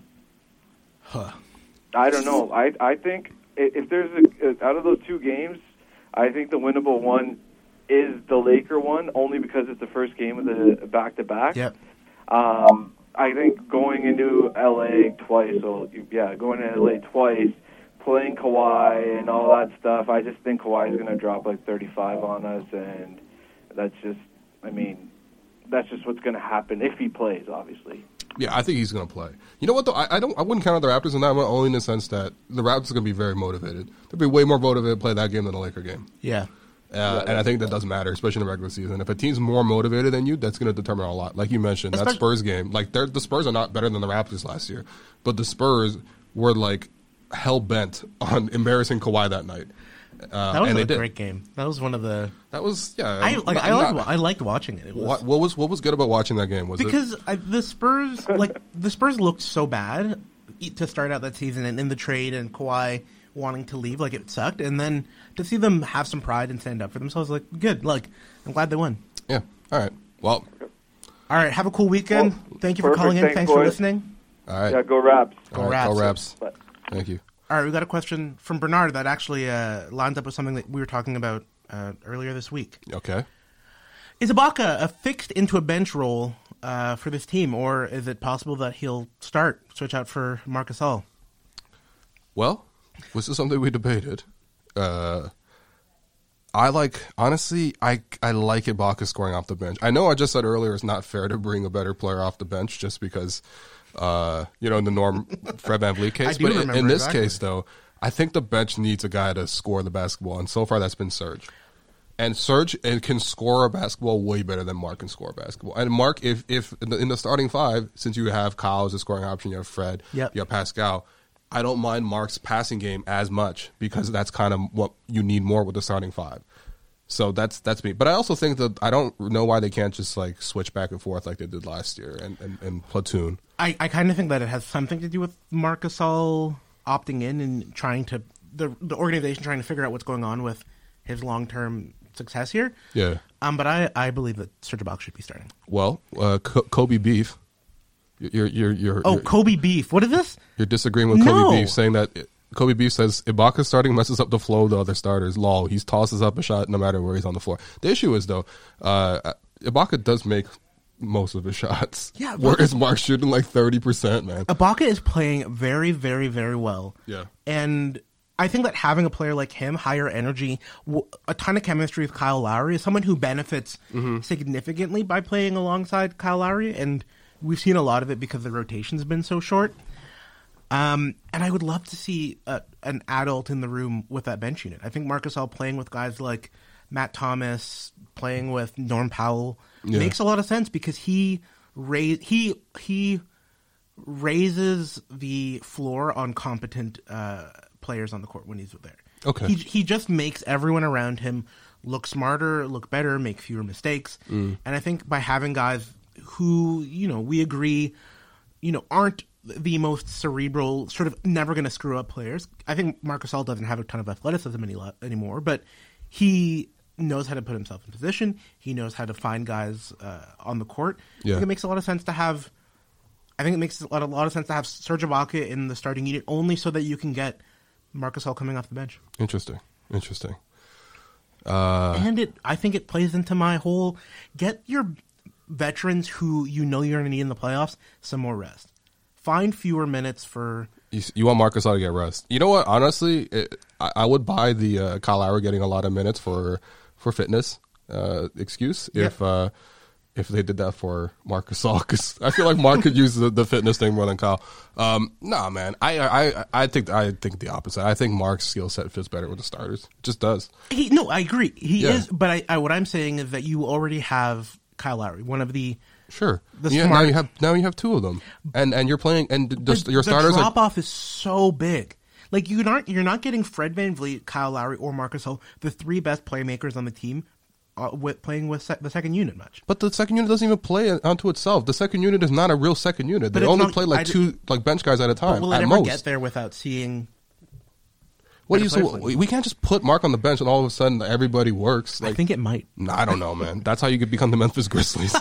Huh. I don't know. I I think i- if there's a out of those two games, I think the winnable one is the Laker one, only because it's the first game of the back to back. Yep. Um, I think going into L A twice, so yeah, going to L A twice, playing Kawhi and all that stuff, I just think Kawhi is going to drop like thirty-five on us, and that's just, I mean, that's just what's going to happen if he plays, obviously. Yeah, I think he's going to play. You know what, though? I, I don't. I wouldn't count out the Raptors in that one, only in the sense that the Raptors are going to be very motivated. They'll be way more motivated to play that game than the Laker game. Yeah. Uh, and I think that does matter, especially in the regular season. If a team's more motivated than you, that's going to determine a lot. Like you mentioned, that Especially- Spurs game, like they're, the Spurs are not better than the Raptors last year, but the Spurs were like hell bent on embarrassing Kawhi that night. Uh, That was and a they did. great game. That was one of the. That was yeah. I like. I not- liked. I liked watching it. It was what, what was what was good about watching that game? Was it because I, the Spurs like the Spurs looked so bad to start out that season, and in the trade and Kawhi wanting to leave, like it sucked, and then to see them have some pride and stand up for themselves, like good. Like I'm glad they won. yeah. All right. Well. All right, have a cool weekend. Well, Thank you for perfect. calling in. Thanks, Thanks for boys. listening. All right. Yeah, go Raps. All right, Raps. Go Raps. But Thank you. All right, we got a question from Bernard that actually uh, lines up with something that we were talking about uh, earlier this week. Okay. Is Ibaka a fixed into a bench role uh, for this team, or is it possible that he'll start, switch out for Marc Gasol? Well, this is something we debated. Uh, I like, honestly, I I like Ibaka scoring off the bench. I know I just said earlier it's not fair to bring a better player off the bench just because, uh, you know, in the Norm Fred VanVleet case. do But in, remember in this exactly. case, though, I think the bench needs a guy to score the basketball, and so far that's been Serge. And Serge and can score a basketball way better than Mark can score a basketball. And Mark, if if in the, in the starting five, since you have Kyle as a scoring option, you have Fred, Yep. you have Pascal, I don't mind Mark's passing game as much because that's kind of what you need more with the starting five. So that's that's me. But I also think that I don't know why they can't just like switch back and forth like they did last year and, and, and platoon. I, I kind of think that it has something to do with Marc Gasol opting in and trying to the the organization trying to figure out what's going on with his long term success here. Yeah. Um, but I, I believe that Serge Ibaka should be starting. Well, uh, Co- Kobe Beef, you're you're you're Oh, you're, Kobe Beef. What is this? you're disagreeing with No. Kobe Beef, saying that Kobe Beef says Ibaka starting messes up the flow of the other starters. Lol, he tosses up a shot no matter where he's on the floor. The issue is though, uh, Ibaka does make most of his shots. Yeah, whereas Mark's shooting like thirty percent, man. Ibaka is playing very, very, very well. Yeah. And I think that having a player like him, higher energy, w- a ton of chemistry with Kyle Lowry, is someone who benefits Mm-hmm. significantly by playing alongside Kyle Lowry. And we've seen a lot of it because the rotation's been so short. Um, and I would love to see a, an adult in the room with that bench unit. I think Marc Gasol playing with guys like Matt Thomas, playing with Norm Powell Yeah. makes a lot of sense because he raise he he raises the floor on competent uh, players on the court when he's there. Okay. He he just makes everyone around him look smarter, look better, make fewer mistakes. Mm. And I think by having guys who, you know, we agree, you know, aren't the most cerebral, sort of never going to screw up players. I think Marc Gasol doesn't have a ton of athleticism any, anymore, but he knows how to put himself in position. He knows how to find guys uh, on the court. Yeah. I think it makes a lot of sense to have. I think it makes a lot, a lot of sense to have Serge Ibaka in the starting unit only so that you can get Marc Gasol coming off the bench. Interesting. Interesting. Uh, and it, I think it plays into my whole get your veterans who you know you're going to need in the playoffs some more rest. Find fewer minutes for. You, you want Marc Gasol to get rest. You know what? Honestly, it, I, I would buy the uh, Kyle Lowry getting a lot of minutes for for fitness uh, excuse Yep. if uh, if they did that for Marc Gasol, because I feel like Marc could use the, the fitness thing more than Kyle. Um, nah, man, I, I I think I think the opposite. I think Marc's skill set fits better with the starters. It just does. He, no, I agree. He Yeah. is, but I, I, what I'm saying is that you already have Kyle Lowry, one of the. Sure. The yeah, smart- now you have now you have two of them, and and you're playing, and the, But your starters the are drop off is so big. Like you aren't you're not getting Fred VanVleet, Kyle Lowry, or Marc Gasol, the three best playmakers on the team, uh, with playing with sec- the second unit much. But the second unit doesn't even play onto itself. The second unit is not a real second unit. But They it's only not- play like I two like bench guys at a time. But will it at ever most. get there without seeing? What do you? better So players? we we can't just put Mark on the bench and all of a sudden everybody works. Like, I think it might. nah, I don't know, man. That's how you could become the Memphis Grizzlies.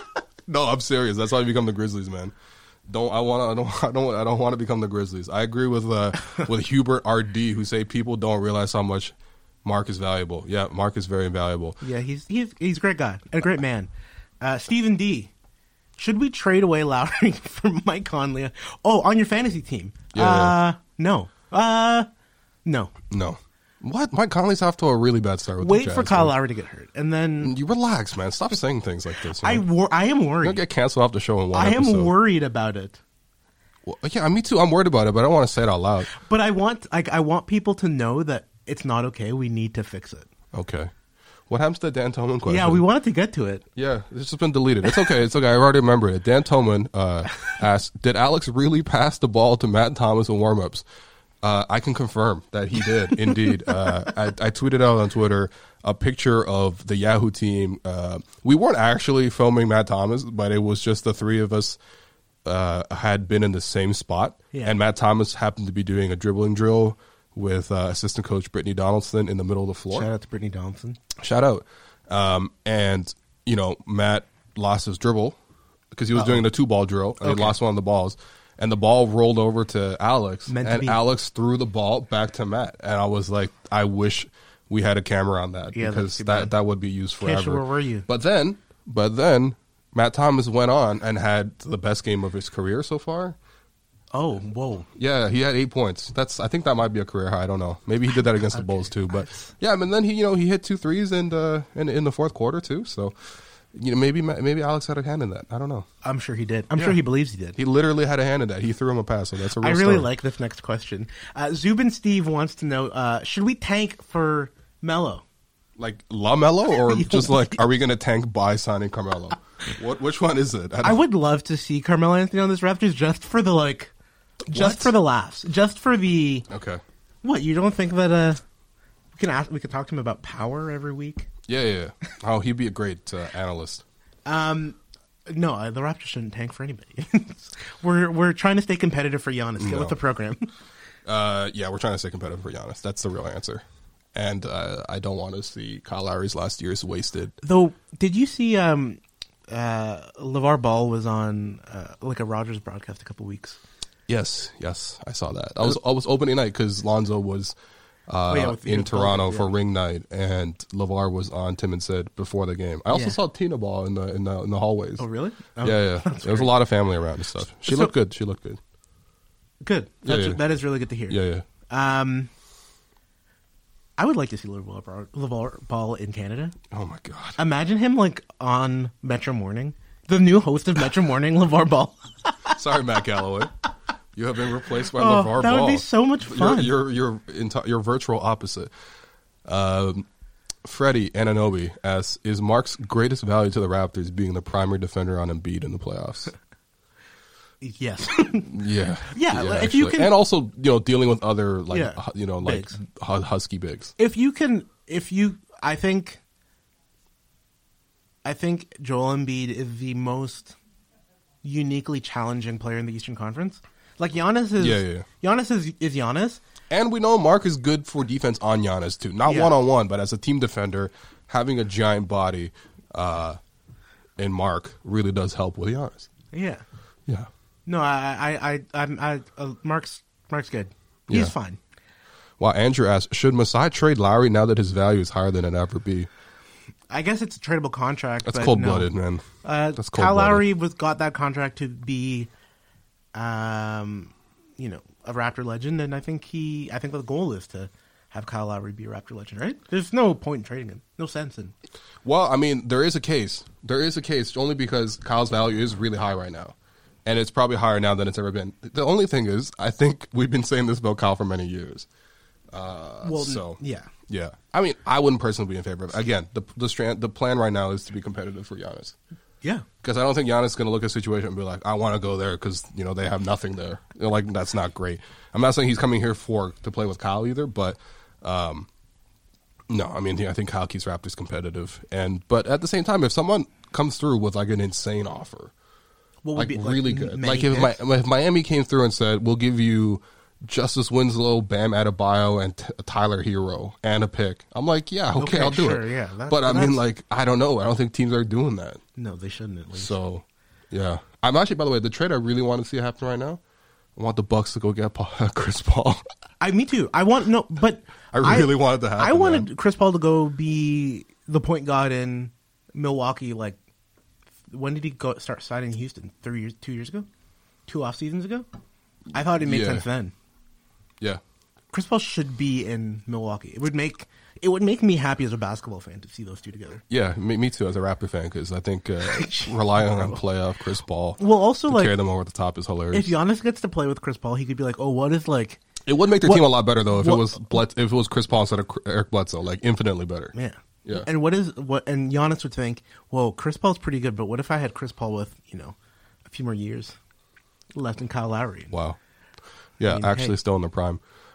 No, I'm serious. That's how you become the Grizzlies, man. Don't I want to? I don't. I don't. I don't want to become the Grizzlies. I agree with uh, with Hubert R D, who say people don't realize how much Mark is valuable. Yeah, Mark is very valuable. Yeah, he's he's he's a great guy and a great man. Uh, Stephen D, should we trade away Lowry for Mike Conley? Oh, on your fantasy team? Yeah, Uh, no. Uh, no. No, what? Mike Conley's off to a really bad start. With Wait the for Jazz, Kyle man. Lowry to get hurt, and then You relax, man. Stop saying things like this. You I know? wor- I am You're worried. gonna get canceled off the show in one I am episode. worried about it. Well, yeah, me too. I'm worried about it, but I don't want to say it out loud. But I want like I want people to know that it's not okay. We need to fix it. Okay. What happens to the Dan Tolman question? Yeah, we wanted to get to it. Yeah, it's just been deleted. It's okay. It's okay. I already remember it. Dan Tolman uh, asked, did Alex really pass the ball to Matt Thomas in warmups? Uh, I can confirm that he did, indeed. Uh, I, I tweeted out on Twitter a picture of the Yahoo team. Uh, we weren't actually filming Matt Thomas, but it was just the three of us uh, had been in the same spot. Yeah. And Matt Thomas happened to be doing a dribbling drill with uh, assistant coach Brittany Donaldson in the middle of the floor. Shout out to Brittany Donaldson. Shout out. Um, and, you know, Matt lost his dribble because he was doing the two ball drill and Okay. he lost one of the balls. And the ball rolled over to Alex, Meant to and be. Alex threw the ball back to Matt. And I was like, I wish we had a camera on that Yeah, that's because too that, bad. that would be used Keisha, forever. where were you? But then, but then Matt Thomas went on and had the best game of his career so far. Oh, whoa. Yeah, he had eight points. That's I think that might be a career high. I don't know. Maybe he did that against the Bulls too. But yeah, I mean, then he you know he hit two threes and uh, in in the fourth quarter too. So you know maybe maybe Alex had a hand in that. I don't know. I'm sure he did. I'm Yeah. sure he believes he did. He literally had a hand in that. He threw him a pass. So that's a real I really story. like this next question. Uh, Zubin Steve wants to know, uh, should we tank for Melo? like LaMelo or just like are we going to tank by signing Carmelo? What which one is it? I don't- would love to see Carmelo Anthony on this Raptors just for the, like, just What? for the laughs. Just for the, Okay. what, you don't think that, uh, we can ask, we could talk to him about power every week? Yeah, yeah. yeah. Oh, he'd be a great uh, analyst. Um, no, uh, the Raptors shouldn't tank for anybody. we're, we're trying to stay competitive for Giannis. Get No. with the program. Uh, yeah, we're trying to stay competitive for Giannis. That's the real answer. And uh, I don't want to see Kyle Lowry's last year's wasted. Though, did you see, um, uh, LeVar Ball was on, uh, like a Rogers broadcast a couple weeks? Yes, yes, I saw that. I was I was opening night because Lonzo was uh, Oh, yeah, with the- in with Toronto Ball, for yeah. ring night, and LeVar was on Tim and Sid before the game. I also Yeah. saw Tina Ball in the in the in the hallways. Oh, really? Oh, yeah, yeah. that's There was a great. lot of family around and stuff. She So- looked good. She looked good. Good. Yeah, That's, yeah. That is really good to hear. Yeah, yeah. Um, I would like to see LeVar Ball- LeVar Ball in Canada. Oh my god. Imagine him like on Metro Morning, the new host of Metro Morning, LeVar Ball. Sorry, Matt Galloway. You have been replaced by Oh, LeVar that Ball. would be so much fun. You're you're you're, enti- you're virtual opposite. Um, Freddie Ananobi asks, is Mark's greatest value to the Raptors being the primary defender on Embiid in the playoffs? Yes. Yeah, Yeah, like, if you actually. can- and also you know dealing with other like Yeah, hu- you know like bigs. hu- husky bigs. if you can, if you, I think, I think Joel Embiid is the most uniquely challenging player in the Eastern Conference. Like Giannis is, Yeah, yeah, Giannis is is Giannis. And we know Mark is good for defense on Giannis too, not Yeah. one on one, but as a team defender, having a giant body uh, in Mark really does help with Giannis. Yeah. Yeah. No, I, I, I, I'm, I, uh, Mark's, Mark's good. He's Yeah. fine. Well, Andrew asks, should Masai trade Lowry now that his value is higher than it ever be? I guess it's a tradable contract. That's but cold no. blooded, man. Uh, That's Kyle cold-blooded. Lowry was got that contract to be, um, you know, a Raptor legend, and I think he, I think the goal is to have Kyle Lowry be a Raptor legend, right? There's no point in trading him, no sense in. Well, I mean, there is a case. There is a case only because Kyle's value is really high right now. And it's probably higher now than it's ever been. The only thing is, I think we've been saying this about Kyle for many years. Uh, Well, so yeah. yeah. I mean, I wouldn't personally be in favor of it. Again, the the, strand, the plan right now is to be competitive for Giannis. Yeah. Because I don't think Giannis is going to look at a situation and be like, I want to go there because, you know, they have nothing there. You know, like, that's not great. I'm not saying he's coming here for to play with Kyle either, but um, no, I mean, I think Kyle keeps Raptors competitive. And But at the same time, if someone comes through with, like, an insane offer, What would like, be really m- good. many Like, if, my, picks? if Miami came through and said, we'll give you Justice Winslow, Bam Adebayo, and T- Tyler Hero, and a pick, I'm like, yeah, okay, Okay, I'll do sure, it. yeah, that- but, I mean, that's- like, I don't know. I don't think teams are doing that. No, they shouldn't at least. So, yeah. I'm actually, by the way, the trade I really want to see happen right now, I want the Bucks to go get Paul, Chris Paul. I, me too. I want, no, but. I really want it to happen, I wanted man. Chris Paul to go be the point guard in Milwaukee, like, when did he go start signing in Houston? Three years, two years ago? Two off seasons ago? I thought it made Yeah. sense then. Yeah. Chris Paul should be in Milwaukee. It would make it would make me happy as a basketball fan to see those two together. Yeah, me, me too as a Raptor fan because I think uh, relying on playoff Chris Paul Well, also to like carry them over the top is hilarious. if Giannis gets to play with Chris Paul, he could be like, "Oh, what is like?" It would make their What- team a lot better though if what- it was Bled- if it was Chris Paul instead of Eric Bledsoe, like infinitely better. Yeah, Yeah. And what is what? And Giannis would think, "Whoa, Chris Paul's pretty good, but what if I had Chris Paul with you know a few more years left in Kyle Lowry?" Wow. Yeah, I mean, actually hey. still in the prime.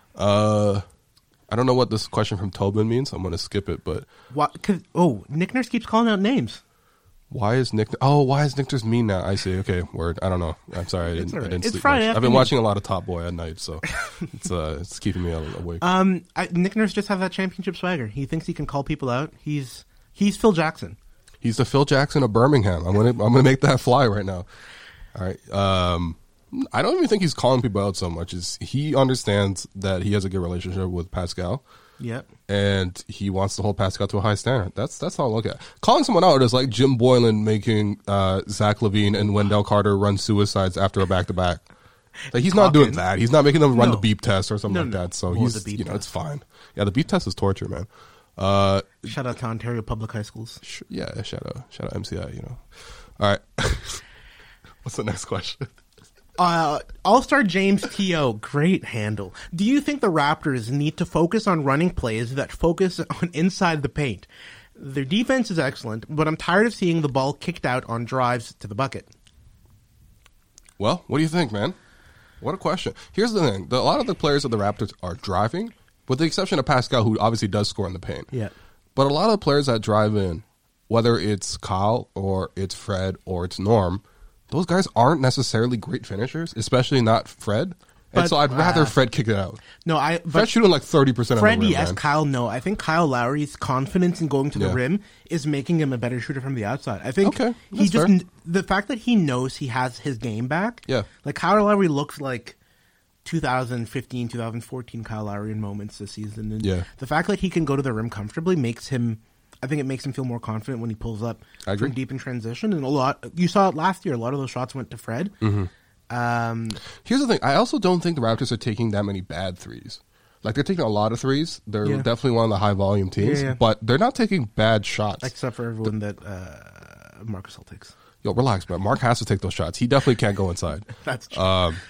Uh, I don't know what this question from Tobin means. I'm going to skip it, but Why, cause, oh, Nick Nurse keeps calling out names. why is Nick? Oh, why is Nick just mean now? I see. Okay, word. I don't know. I'm sorry. I It's didn't. all I right. didn't It's sleep Friday much. I've been afternoon. watching a lot of Top Boy at night, so it's uh, it's keeping me awake. Um, I, Nick Nurse just has that championship swagger. He thinks he can call people out. He's he's Phil Jackson. He's the Phil Jackson of Birmingham. I'm gonna I'm gonna make that fly right now. All right. Um, I don't even think he's calling people out so much. Is he understands that he has a good relationship with Pascal, Yep. and he wants to hold Pascal to a high standard. That's that's how I look at it. Calling someone out is like Jim Boylan making uh, Zach LaVine and Wendell Carter run suicides after a back to back. Like he's not doing Talking. that. He's not making them run No. the beep test or something No, like no. that. So What was he's the beep you know test? it's fine. Yeah, the beep test is torture, man. Uh, Shout out to Ontario Public High Schools. sh- yeah, shout out shout out M C I. You know. All right. What's the next question? Uh, All-Star James T O, great handle. Do you think the Raptors need to focus on running plays that focus on inside the paint? Their defense is excellent, but I'm tired of seeing the ball kicked out on drives to the bucket. Well, what do you think, man? What a question. Here's the thing. The, a lot of the players of the Raptors are driving, with the exception of Pascal, who obviously does score in the paint. Yeah. But a lot of the players that drive in, whether it's Kyle or it's Fred or it's Norm, those guys aren't necessarily great finishers, especially not Fred. And But, so I'd rather uh, Fred kick it out. No, I. But Fred's shooting like thirty percent of the Fred, rim, yes. man. Kyle, no. I think Kyle Lowry's confidence in going to the Yeah. rim is making him a better shooter from the outside. I think Okay, he that's just fair. the fact that he knows he has his game back. Yeah. like Kyle Lowry looks like twenty fifteen, twenty fourteen Kyle Lowry in moments this season. And Yeah. the fact that he can go to the rim comfortably makes him. I think it makes him feel more confident when he pulls up I agree. from deep in transition. And a lot you saw it last year. A lot of those shots went to Fred. Mm-hmm. Um, Here's the thing. I also don't think the Raptors are taking that many bad threes. Like, they're taking a lot of threes. They're Yeah. definitely one of the high-volume teams. Yeah, yeah. But they're not taking bad shots. except for everyone that uh, Marcus Hill takes. Yo, relax, man. Mark has to take those shots. He definitely can't go inside. That's true. Um,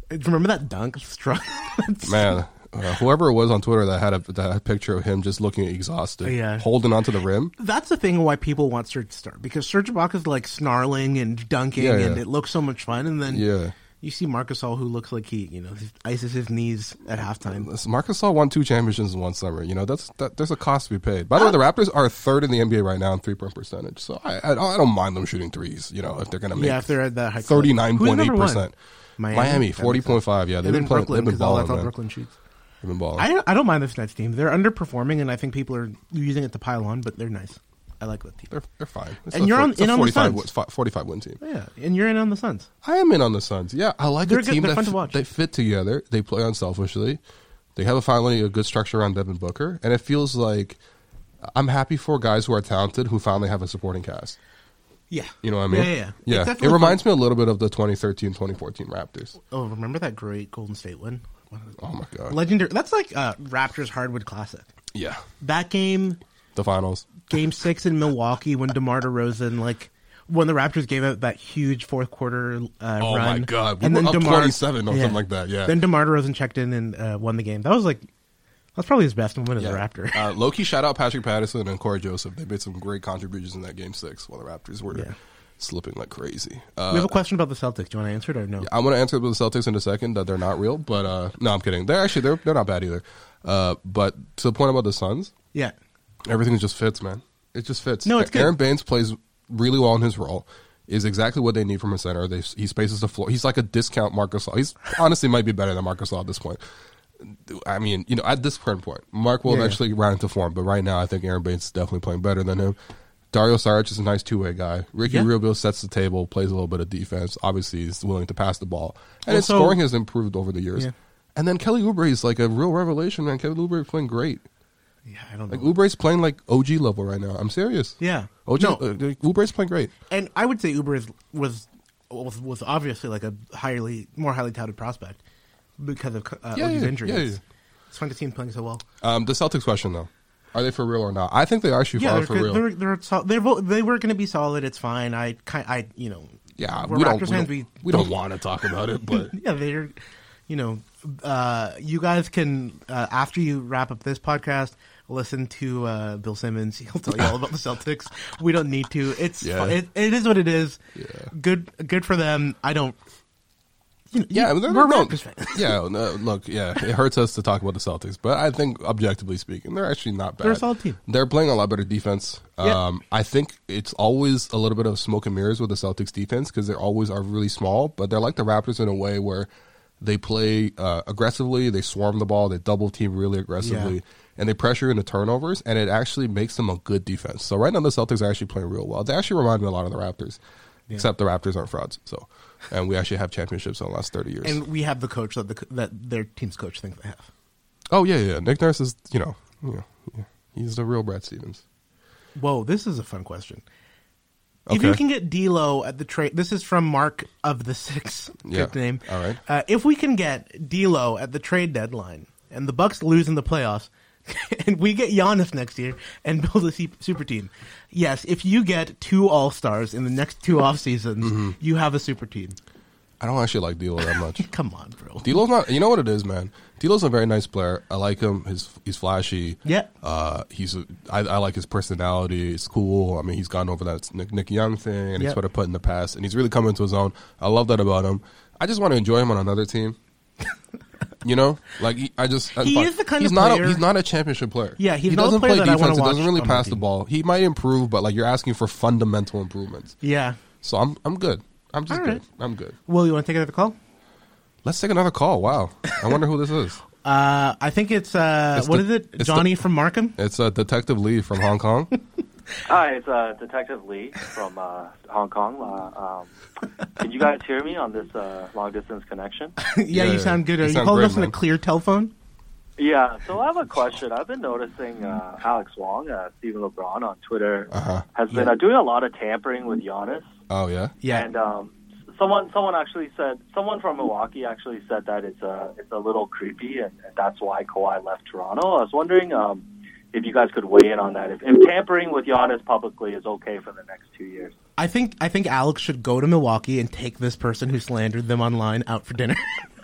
Remember that dunk? Struck. Man, uh, whoever it was on Twitter that had a that picture of him just looking exhausted, Yeah. holding onto the rim. That's the thing why people want Serge to start, because Serge Ibaka's like snarling and dunking, Yeah, yeah. and it looks so much fun. And then Yeah. you see Marc Gasol, who looks like he, you know, ices his knees at halftime. Listen, Marc Gasol won two championships in one summer. You know, that's that, there's a cost to be paid. By the way, the Raptors are third in the N B A right now in three-point percentage. So I, I, I don't mind them shooting threes, you know, if they're going to make Yeah, if they're at that high. thirty-nine point eight percent. Miami, Miami, That forty makes point sense. five. Yeah, they've And been then playing. Brooklyn, They've been 'cause all balling, that's how man. Brooklyn shoots. They've been balling. I I don't mind this Nets team. They're underperforming, and I think people are using it to pile on, but they're nice. I like that team. They're they're fine. It's And a you're four- on- it's a in on the forty-five Suns. win- fi- forty-five win team. Yeah, and you're in on the Suns. I am in on the Suns. Yeah, I like They're a good. team They're that fun to f- watch. they fit together. They play unselfishly. They have a finally a good structure around Devin Booker, and it feels like I'm happy for guys who are talented who finally have a supporting cast. Yeah, You know what I mean? Yeah, yeah, yeah. It's yeah. It definitely reminds me a little bit of the twenty thirteen twenty fourteen Raptors. Oh, remember that great Golden State win? Oh my god. Legendary. That's like uh, Raptors Hardwood Classic. Yeah. That game, The finals. Game Six in Milwaukee, when DeMar DeRozan, like when the Raptors gave out that huge fourth quarter uh, Oh run. my god. We and were then up DeMar, twenty-seven or something like that. Yeah. Then DeMar DeRozan checked in and uh, won the game. That was like that's probably his best win as a Yeah. Raptor. Uh, Loki, shout out Patrick Patterson and Corey Joseph. They made some great contributions in that game six while the Raptors were Yeah. slipping like crazy. Uh, we have a question about the Celtics. Do you want to answer it or no? I'm going to answer about the Celtics in a second that they're not real, but uh, no, I'm kidding. They're actually they're they're not bad either. Uh, but to the point about the Suns, Yeah. everything just fits, man. It just fits. No, it's good. Aaron Baines plays really well in his role. Is exactly what they need from a center. They, he spaces the floor. He's like a discount Marc Gasol. He's honestly might be better than Marc Gasol at this point. I mean, you know, at this current point, Mark will Yeah, yeah. eventually round into form, but right now, I think Aaron Baines is definitely playing better than him. Dario Saric is a nice two-way guy. Ricky Yeah. Rubio sets the table, plays a little bit of defense. Obviously, he's willing to pass the ball, and his Also- scoring has improved over the years. Yeah. And then Kelly Oubre is like a real revelation, man. Kelly Oubre is playing great. Yeah, I don't know. Like Oubre's playing like O G level right now. I'm serious. Yeah. O G. No. Uh, Oubre's playing great. And I would say Uber is, was was was obviously like a highly more highly touted prospect because of uh, Yeah, O G's yeah, injuries. yeah, yeah. It's fun to see him playing so well. Um, the Celtics question though, are they for real or not? I think they actually Yeah, are they're for good. real. They're they're, sol- they're vo- they were going to be solid. It's fine. I kind I you know yeah, we're we don't. Raptors We fans, don't, we we don't want to talk about it, but yeah they're you know uh, you guys can uh, after you wrap up this podcast. Listen to uh, Bill Simmons. He'll tell you all about the Celtics. We don't need to. It's Yeah. fu- it, it is what it is. Yeah. Good good for them. I don't. You know, yeah, you- they're, we're no, Raptors fans. yeah. No, look, yeah, it hurts us to talk about the Celtics, but I think objectively speaking, they're actually not bad. They're a solid team. They're playing a lot better defense. Yeah. Um, I think it's always a little bit of smoke and mirrors with the Celtics defense because they're always are really small, but they're like the Raptors in a way where they play uh, aggressively, they swarm the ball, they double team really aggressively, Yeah. and they pressure into turnovers, and it actually makes them a good defense. So right now the Celtics are actually playing real well. They actually remind me a lot of the Raptors, except the Raptors aren't frauds. So, and we actually have championships in the last thirty years. And we have the coach that the that their team's coach thinks they have. Oh yeah, yeah. Nick Nurse is, you know, you know, yeah, he's the real Brad Stevens. Whoa, this is a fun question. If you Okay. can get D'Lo at the trade, this is from Mark of the Six. Yeah. Good name. All right. Uh, if we can get D'Lo at the trade deadline, and the Bucks lose in the playoffs, and we get Giannis next year and build a su- super team, yes. If you get two All Stars in the next two off seasons, Mm-hmm. you have a super team. I don't actually like D'Lo that much. Come on, bro. D'Lo's not. You know what it is, man. D'Lo's a very nice player. I like him. His he's flashy. Yeah. Uh, he's. A, I, I like his personality. It's cool. I mean, he's gone over that Nick, Nick Young thing, and Yeah. he's sort of put in the past, and he's really come into his own. I love that about him. I just want to enjoy him on another team. You know, like he, I just. He fine. is the kind he's of not player- A, he's not a championship player. Yeah, he's he not a doesn't player play that I wanna defense. He doesn't watch really on my pass the team. ball. He might improve, but like you're asking for fundamental improvements. Yeah. So I'm I'm good. I'm just All good. right. I'm good. Will, you want to take another call? Let's take another call. Wow. I wonder who this is. Uh, I think it's, uh, It's what the- is it? it's Johnny the- from Markham? It's uh, Detective Lee from Hong Kong. Hi, it's uh, Detective Lee from uh, Hong Kong. Uh, um, can you guys hear me on this uh, long-distance connection? yeah, Yeah, you yeah. sound good. You Are you sound calling great, us on a man. clear telephone? Yeah, so I have a question. I've been noticing uh, Alex Wong, uh, Stephen LeBron on Twitter, Uh-huh. has been uh, doing a lot of tampering with Giannis. Oh, yeah? Yeah. And um, someone someone actually said, someone from Milwaukee actually said that it's a, it's a little creepy, and, and that's why Kawhi left Toronto. I was wondering um, if you guys could weigh in on that. If, if tampering with Giannis publicly is okay for the next two years. I think I think Alex should go to Milwaukee and take this person who slandered them online out for dinner.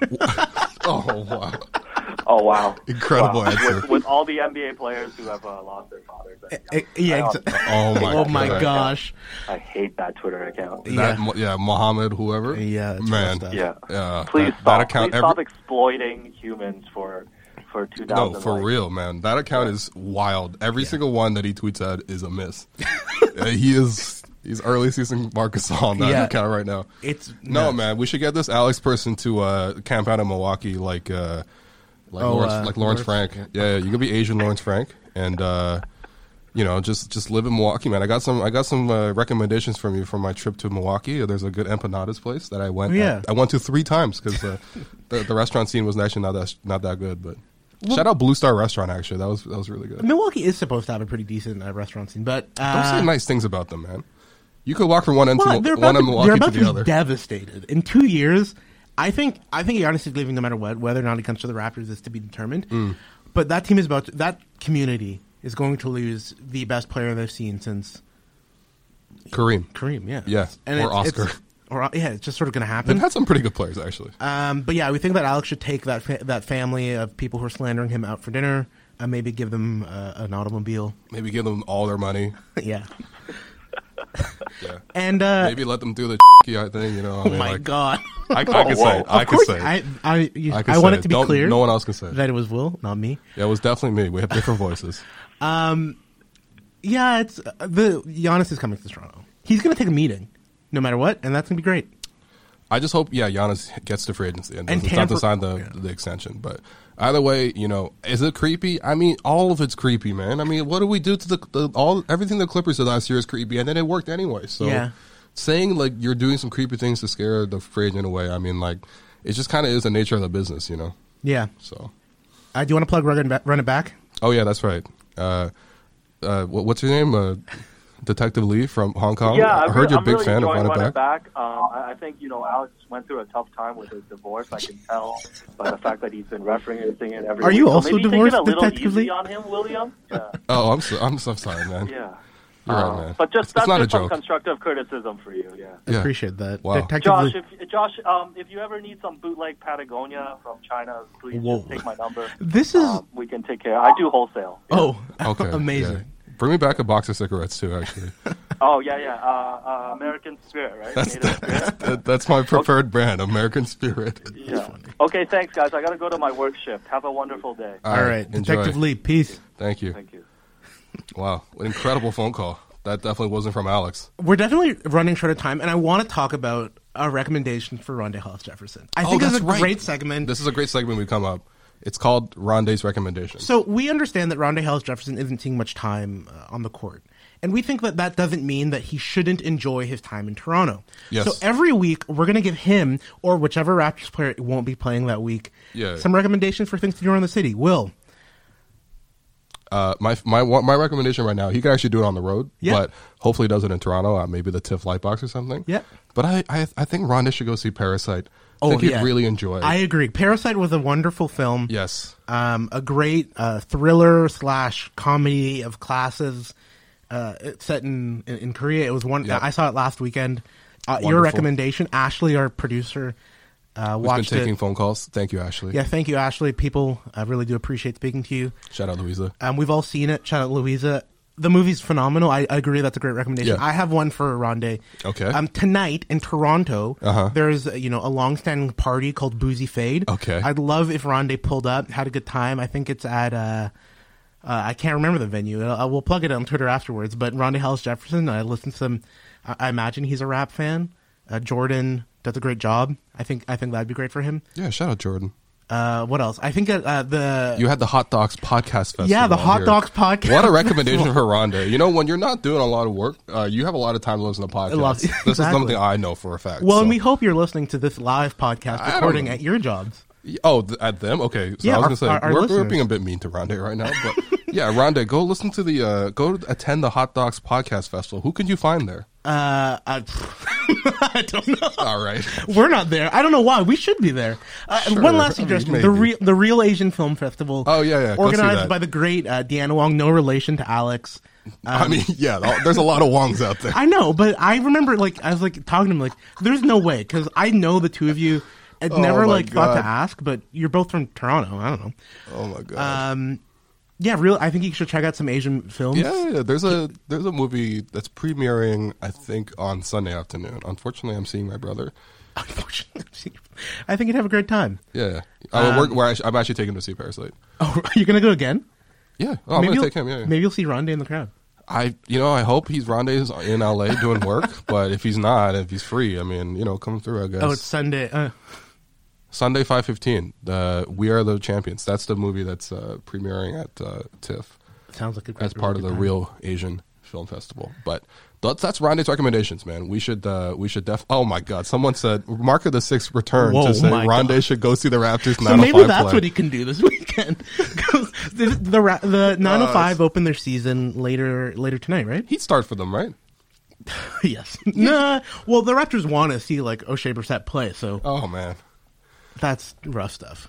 Oh, wow. Oh, wow. Incredible wow. answer. With, with all the N B A players who have uh, lost their fathers. I, Uh, yeah. I, Exa- Oh, my oh my God. gosh. I hate that Twitter account. That, Yeah. yeah, Mohammed, whoever. Yeah, it's man. rough stuff. Yeah. Yeah, Please that, stop. that account. Please every- stop exploiting humans for for two thousand. no, for likes. real, man. That account is wild. Every single one that he tweets at is a miss. Uh, he is. He's early season Marcus on that Yeah. account right now. It's No, nuts. man. We should get this Alex person to uh, camp out in Milwaukee, like uh, like Oh, Lawrence, uh, like Lawrence Lawrence- Frank. Yeah, yeah, you can be Asian Lawrence Frank, and uh, you know, just just live in Milwaukee, man. I got some I got some uh, recommendations from you for my trip to Milwaukee. There's a good empanadas place that I went. Oh, yeah. I, I went to three times because uh, the the restaurant scene was actually not that not that good, but. Shout out Blue Star Restaurant. Actually, that was that was really good. Milwaukee is supposed to have a pretty decent uh, restaurant scene, but uh, Don't say nice things about them, man. You could walk from one end well, to they're one about, end to, of they're Milwaukee about to to the be other. devastated in two years. I think I think Giannis is leaving no matter what. Whether or not he comes to the Raptors is to be determined. Mm. But that team is about to, that community is going to lose the best player they've seen since Kareem. Kareem. Yeah, Yeah, and or it's- Oscar. it's- or yeah, it's just sort of going to They've happen. had some pretty good players, actually. Um, but yeah, we think that Alex should take that fa- that family of people who are slandering him out for dinner, and maybe give them uh, an automobile. Maybe give them all their money. Yeah, Yeah. and uh, Maybe let them do the thing. You know. I oh mean, my like, god. I, I can say it. I Of can course, say it. I I, you, I can I want say it to be Don't- clear No one else can say it. that it was Will, not me. Yeah, it was definitely me. We have different voices. Um, yeah, it's uh, the Giannis is coming to Toronto. He's going to take a meeting, no matter what, and that's going to be great. I just hope, yeah, Giannis gets to free agency and And doesn't have to tamper- sign the yeah. the extension. But either way, you know, is it creepy? I mean, all of it's creepy, man. I mean, what do we do to the, the all everything the Clippers did last year is creepy, and then it worked anyway. So Yeah. saying like you're doing some creepy things to scare the free agent away, I mean, like it just kind of is the nature of the business, you know. Yeah. So, Uh, do you want to plug Run It, Ba- Run It Back? oh yeah, that's right. Uh, uh, what, what's your name? Uh, Detective Lee from Hong Kong. Yeah, I I'm heard re- you're a I'm big really fan of enjoying Run It Run Back. It Back. Um, I I think you know Alex went through a tough time with his divorce. I can tell by the fact that he's been referencing it every Are week. you So also maybe divorced, take it a little Detective easy Lee? on him, William. Yeah. Oh, I'm so, I'm so sorry, man. Yeah. You're Uh, right, man. But just It's that's not a just some joke. constructive criticism for you. Yeah. Yeah. Appreciate that. Wow. Detective Josh, Lee- if Josh, um, if you ever need some bootleg Patagonia from China, please Whoa. just take my number. This is Um, we can take care. I do wholesale. oh Okay. amazing. yeah. Bring me back a box of cigarettes too. Actually, Oh yeah, yeah. Uh, uh, American Spirit, right? that's Native Spirit. that, that's my preferred brand, American Spirit. Yeah. Okay, thanks, guys. I gotta go to my work shift. Have a wonderful day. All All right, enjoy. Detective Lee, peace. Thank you. Thank you. Wow, an incredible phone call. That definitely wasn't from Alex. We're definitely running short of time, and I want to talk about our recommendations for Rondé Hollis Jefferson. I Oh, think it's that's a right. great segment. This is a great segment we come up. It's called Rondé's recommendation. So we understand that Rondé Hollis Jefferson isn't seeing much time uh, on the court. And we think that that doesn't mean that he shouldn't enjoy his time in Toronto. Yes. So every week, we're going to give him, or whichever Raptors player won't be playing that week, Yeah. some recommendations for things to do around the city. Will. Uh, my my my recommendation right now, he could actually do it on the road, Yeah. but hopefully he does it in Toronto, uh, maybe the TIFF Lightbox or something. Yeah. But I I, I think Rondé should go see Parasite. I Oh, think he'd yeah. really enjoy it. I agree. Parasite was a wonderful film. yes. Um, a great uh, thriller slash comedy of classes uh, it's set in, in in Korea. It was one. Yep. I saw it last weekend. Uh, your Wonderful. recommendation, Ashley, our producer, uh, We've been watched taking it. phone calls. Thank you, Ashley. Yeah, thank you, Ashley. People, I really do appreciate speaking to you. Shout out Louisa. Um, we've all seen it. Shout out Louisa. The movie's phenomenal. I, I agree. That's a great recommendation. Yeah. I have one for Rondé. Okay. Um, tonight in Toronto, Uh-huh. there's uh, you know a long-standing party called Boozy Fade. Okay. I'd love if Rondé pulled up, had a good time. I think it's at uh, uh I can't remember the venue. I will plug it on Twitter afterwards. But Rondé Hollis Jefferson, I listened to some. I, I imagine he's a rap fan. Uh, Jordan does a great job. I think I think that'd be great for him. Yeah, shout out Jordan. Uh, what else? I think uh, uh, the You had the Hot Dogs Podcast Festival. Yeah, the on Hot here. Dogs Podcast What a recommendation for Rondé. You know, when you're not doing a lot of work, uh, you have a lot of time to listen to podcasts. lot- This is exactly. something I know for a fact. well, so. and we hope you're listening to this live podcast I don't recording know. at your jobs. Oh, th- at them? Okay. So Yeah, I was our- going to say, our- our we're, we're listeners. being a bit mean to Rondé right now. But yeah, Rondé, go listen to the, uh, go attend the Hot Dogs Podcast Festival. Who can you find there? Uh, I, I don't know. All right. We're not there. I don't know why. We should be there. Uh, Sure. One last I mean, suggestion: maybe. the real the Real Asian Film Festival. Oh, yeah, yeah. Go see organized that. by the great uh, Deanna Wong. No relation to Alex. I mean, yeah, there's a lot of Wongs out there. I know, but I remember, like, I was, like, talking to him, like, there's no way, because I know the two of you. I'd Oh, never, my like, thought God. to ask, but you're both from Toronto. I don't know. Oh, my God. Um, yeah, real. I think you should check out some Asian films. Yeah, yeah, there's a there's a movie that's premiering, I think, on Sunday afternoon. Unfortunately, I'm seeing my brother. Unfortunately, I think you'd have a great time. Yeah, Um, uh, we're, we're actually, I'm actually taking him to see Parasite. Oh, are you going to go again? Yeah, oh, I'm Maybe going to you'll- take him. Yeah, yeah. Maybe you'll see Rondé in the crowd. I, you know, I hope he's Rondé's in L A doing work, but if he's not, if he's free, I mean, you know, come through. I guess. Oh, it's Sunday. Uh, Sunday five fifteen. Uh, We Are the Champions. That's the movie that's uh, premiering at uh, TIFF sounds like a great as part of the time. Real Asian Film Festival. But that's, that's Rondé's recommendations, man. We should uh, we should def. Oh my God! Someone said Mark of the Sixth return Whoa, to say my Rondé God. should go see the Raptors. So maybe that's play. what he can do this weekend. 'Cause the the, Ra- the nine oh five open their season later later tonight, right? He'd start for them, right? Yes. Nah. Well, the Raptors want to see like O'Shea Brissett play, so Oh man. that's rough stuff.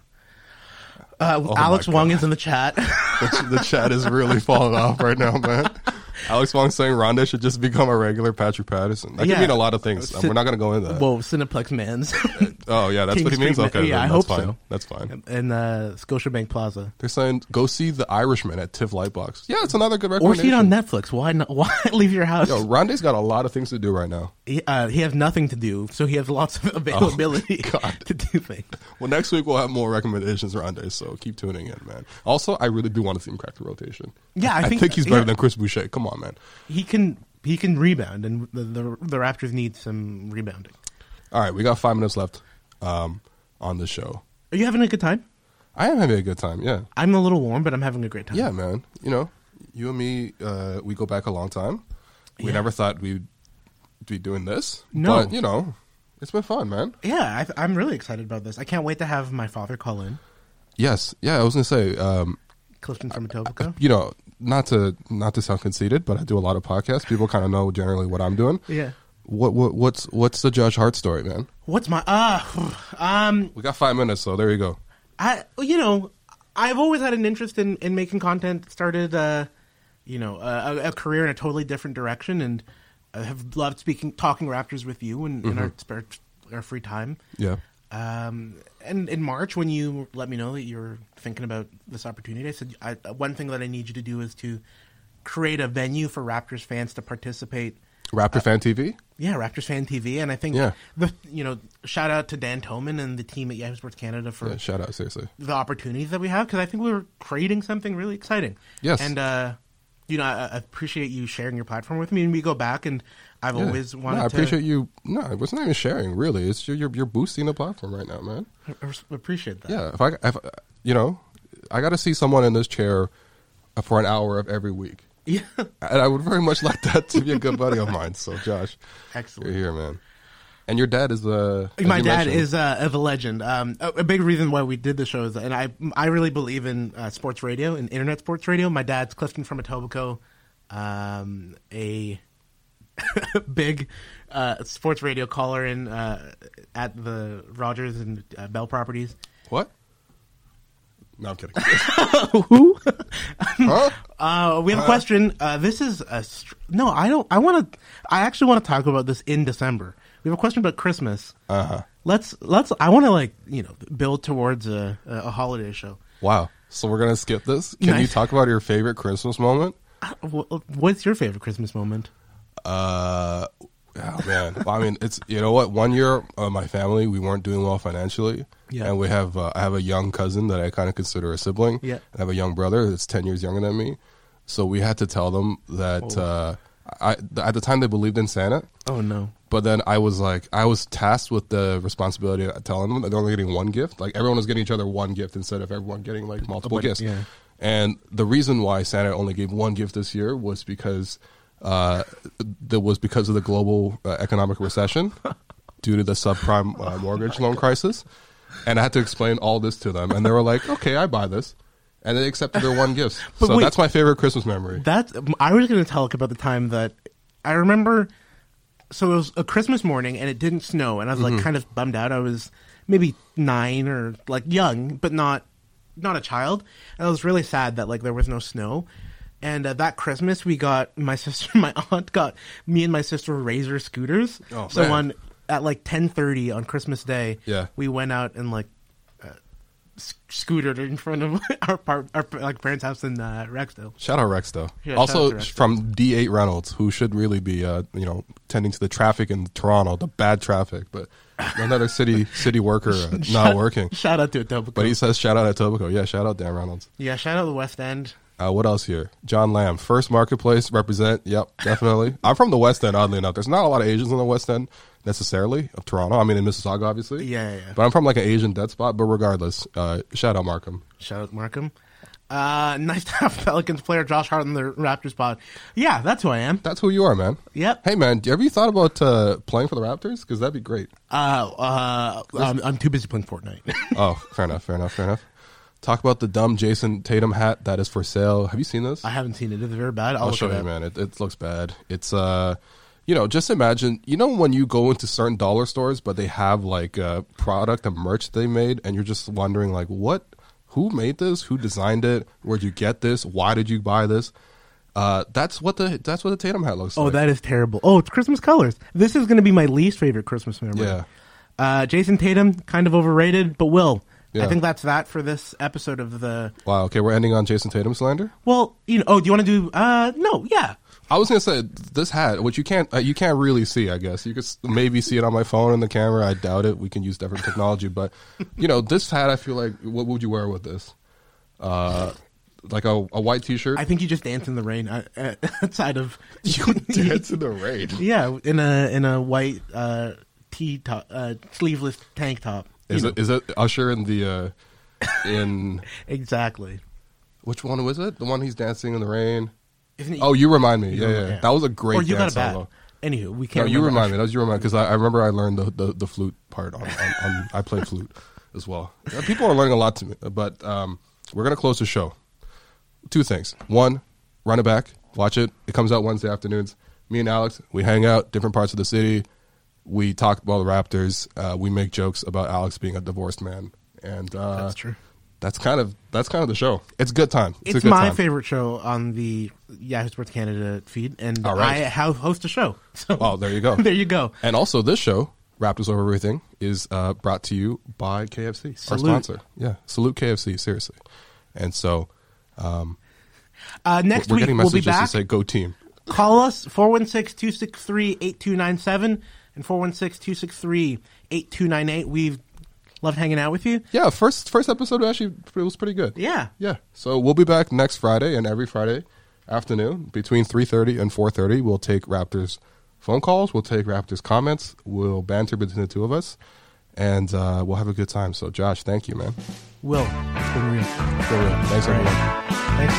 Uh, Oh, Alex my Wong God. is in the chat. the, the chat is really falling off right now, man. Alex Wong saying Rondé should just become a regular Patrick Patterson. That Yeah. could mean a lot of things. Cin- We're not going to go into that. Whoa, Cineplex Mans. Oh yeah, that's King what he means. Street Okay, Ma- yeah, then I that's hope fine. so. That's fine. in uh, Scotiabank Plaza. They're saying go see The Irishman at TIFF Lightbox. Yeah, it's another good Or recommendation. see it on Netflix. Why not? Why leave your house? Yo, Rondé's got a lot of things to do right now. He, uh, he has nothing to do, so he has lots of availability Oh, God. to do things. Well, next week we'll have more recommendations, Rondé. So keep tuning in, man. Also, I really do want to see him crack the rotation. Yeah, I think- he's better yeah. than Chris Boucher. Come on, man. He can he can rebound, and the, the the Raptors need some rebounding. All right, we got five minutes left um, on the show. Are you having a good time? I am having a good time. Yeah. I'm a little warm, but I'm having a great time. Yeah, man. You know, you and me, uh, we go back a long time. We Yeah. never thought we'd be doing this. No. But, you know, it's been fun, man. Yeah, I, I'm really excited about this. I can't wait to have my father call in. Yes. Yeah, I was going to say, um, Clifton from Etobicoke. you know, not to not to sound conceited, but I do a lot of podcasts. People kind of know generally what I'm doing. Yeah. What, what what's what's the Josh Hart story, man? What's my ah? um, We got five minutes, so there you go. I you know I've always had an interest in, in making content. Started uh, you know a, a career in a totally different direction, and I have loved speaking, talking Raptors with you in, in our spare our free time. Yeah. Um, and in March, when you let me know that you were thinking about this opportunity, I said I, one thing that I need you to do is to create a venue for Raptors fans to participate. Raptor Fan T V? Yeah, Raptors Fan T V, and I think Yeah. the you know shout out to Dan Toman and the team at Yahoo Sports Canada for Yeah, shout out, seriously. the opportunities that we have, because I think we're creating something really exciting. Yes. And, uh, you know, I, I appreciate you sharing your platform with me, and we go back, and I've Yeah. always wanted no, I to... appreciate you. No, it wasn't even sharing, really. It's you're, you're, you're boosting the platform right now, man. I res- appreciate that. Yeah, if I, if, you know, I got to see someone in this chair for an hour of every week. Yeah. And I would very much like that to be a good buddy of mine. So, Josh, Excellent. you're here, man. And your dad is uh, as My you dad mentioned- is uh, a legend. Um, a, a big reason why we did the show is, and I I really believe in uh, sports radio and internet sports radio. My dad's Clifton from Etobicoke, um, a big uh, sports radio caller in uh, at the Rogers and uh, Bell properties. what? No, I'm kidding. Who? Huh? Uh, we have a question. Uh, this is a str- no. I don't. I want to. I actually want to talk about this in December. We have a question about Christmas. Uh huh. Let's let's. I want to like you know build towards a a holiday show. Wow. So we're gonna skip this. Can you Nice. talk about your favorite Christmas moment? Uh, wh- What's your favorite Christmas moment? Uh, oh man. Well, I mean, it's you know what. One year, uh, my family we weren't doing well financially, Yeah. and we have uh, I have a young cousin that I kind of consider a sibling. Yeah. I have a young brother that's ten years younger than me, so we had to tell them that Oh. uh, I at the time they believed in Santa, Oh no. but then I was like I was tasked with the responsibility of telling them that they're only getting one gift. Like everyone was getting each other one gift instead of everyone getting like multiple bunch- gifts. yeah. And the reason why Santa only gave one gift this year was because uh, that was because of the global uh, economic recession due to the subprime uh, mortgage loan crisis. And I had to explain all this to them, and they were like, "Okay, I buy this," and they accepted their one gift. But So wait. that's my favorite Christmas memory. That's. I was going to talk about the time that I remember. So it was a Christmas morning, and it didn't snow, and I was Mm-hmm. like kind of bummed out. I was maybe nine or like young, but not not a child. And I was really sad that like there was no snow. And uh, that Christmas, we got my sister, and my aunt got me and my sister Razor scooters. Oh, so man. on at like ten thirty on Christmas Day, Yeah. we went out and like uh, sc- scootered in front of our, par- our like parents' house in uh, Rexdale. Shout out Rex, though. Yeah, also shout out to Rex. from D eight Reynolds, who should really be, uh, you know, tending to the traffic in Toronto, the bad traffic, but another city city worker uh, not working. Shout out to Etobicoke. But he says shout out at Etobicoke. Yeah, shout out Dan Reynolds. Yeah, shout out the West End. Uh, what else here? John Lamb, First Marketplace, represent. Yep, definitely. I'm from the West End, oddly enough. There's not a lot of Asians in the West End necessarily of Toronto. I mean, in Mississauga, obviously. Yeah, yeah, yeah. But I'm from like an Asian dead spot. But regardless, uh, shout out Markham. Shout out Markham. Uh, nice to have Pelicans player Josh Hart on the Raptors pod. Yeah, that's who I am. That's who you are, man. Yep. Hey, man, have you thought about uh, playing for the Raptors? Because that'd be great. Uh, uh, I'm, I'm too busy playing Fortnite. Oh, fair enough, fair enough, fair enough. Talk about the dumb Jason Tatum hat that is for sale. Have you seen this? I haven't seen it. Is it very bad? I'll, I'll look show it you, up. man. It, it looks bad. It's, uh, you know, just imagine, you know, when you go into certain dollar stores, but they have like a product, a merch they made, and you're just wondering, like, what, who made this? Who designed it? Where'd you get this? Why did you buy this? Uh, that's what the that's what the Tatum hat looks Oh, like. that is terrible. Oh, it's Christmas colors. This is going to be my least favorite Christmas memory. Yeah. Uh, Jason Tatum, kind of overrated, but Will. Yeah. I think that's that for this episode of the. Wow. Okay, we're ending on Jason Tatum slander. Well, you know. Oh, do you want to do? Uh, no. Yeah. I was gonna say this hat, which you can't uh, you can't really see. I guess you could s- maybe see it on my phone in the camera. I doubt it. We can use different technology, but you know, this hat. I feel like, what would you wear with this? Uh, like a, a white T-shirt. I think you just dance in the rain uh, uh, outside of. You dance in the rain. Yeah, in a in a white uh, tee top, uh, sleeveless tank top. Is You it is it Usher in the uh, in know. Exactly? which one was it? The one he's dancing in the rain. Isn't it? Oh, you remind me. You Yeah, remember- yeah, yeah. That was a great Or you dance got a bat. solo. Anywho, we No, can't. you remember remind Usher. me. That was you remind because I, I remember I learned the, the, the flute part on, on, on I play flute as well. Yeah, people are learning a lot to me, but um, we're gonna close the show. Two things. One, run it back, watch it. It comes out Wednesday afternoons. Me and Alex, we hang out different parts of the city. We talk about the Raptors. Uh, we make jokes about Alex being a divorced man, and uh, That's true. That's kind of that's kind of the show. It's a good time. It's, It's a good my time. favorite show on the Yahoo Sports Canada feed, and All right. I have host a show. So Oh, there you go. there you go. And also, this show, Raptors Over Everything, is uh, brought to you by K F C, Salute. our sponsor. Yeah, salute K F C, seriously. And so, um, Uh, next we're week getting we'll be messages to back. say "Go Team." Call us four one six, two six three, eight two nine seven and four one six, two six three, eight two nine eight. We've loved hanging out with you. Yeah, first first episode actually it was pretty good. Yeah. Yeah. So we'll be back next Friday, and every Friday afternoon between three thirty and four thirty, we'll take Raptors phone calls. We'll take Raptors comments. We'll banter between the two of us, and uh, we'll have a good time. So, Josh, thank you, man. Will, it's been real. For real. Thanks, All right. everyone. Thanks so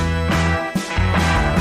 much.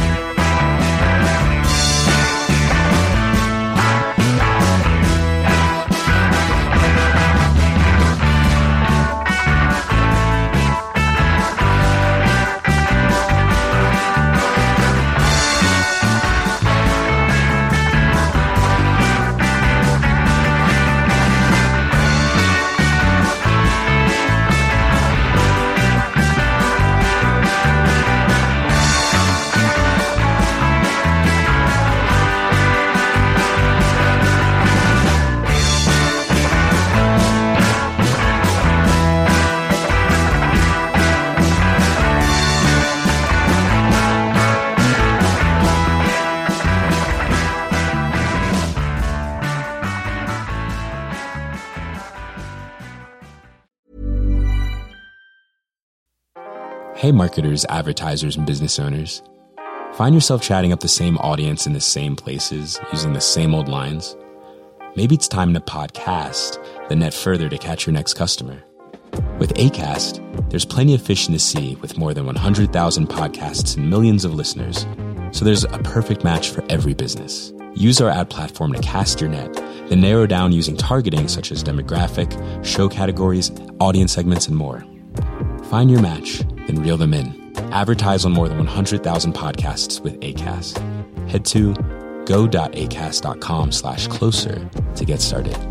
Hey marketers, advertisers, and business owners. Find yourself chatting up the same audience in the same places, using the same old lines? Maybe it's time to podcast, then net further to catch your next customer. With Acast, there's plenty of fish in the sea with more than one hundred thousand podcasts and millions of listeners. So there's a perfect match for every business. Use our ad platform to cast your net, then narrow down using targeting such as demographic, show categories, audience segments, and more. Find your match, then reel them in. Advertise on more than one hundred thousand podcasts with Acast. Head to go.acast.com slash closer to get started.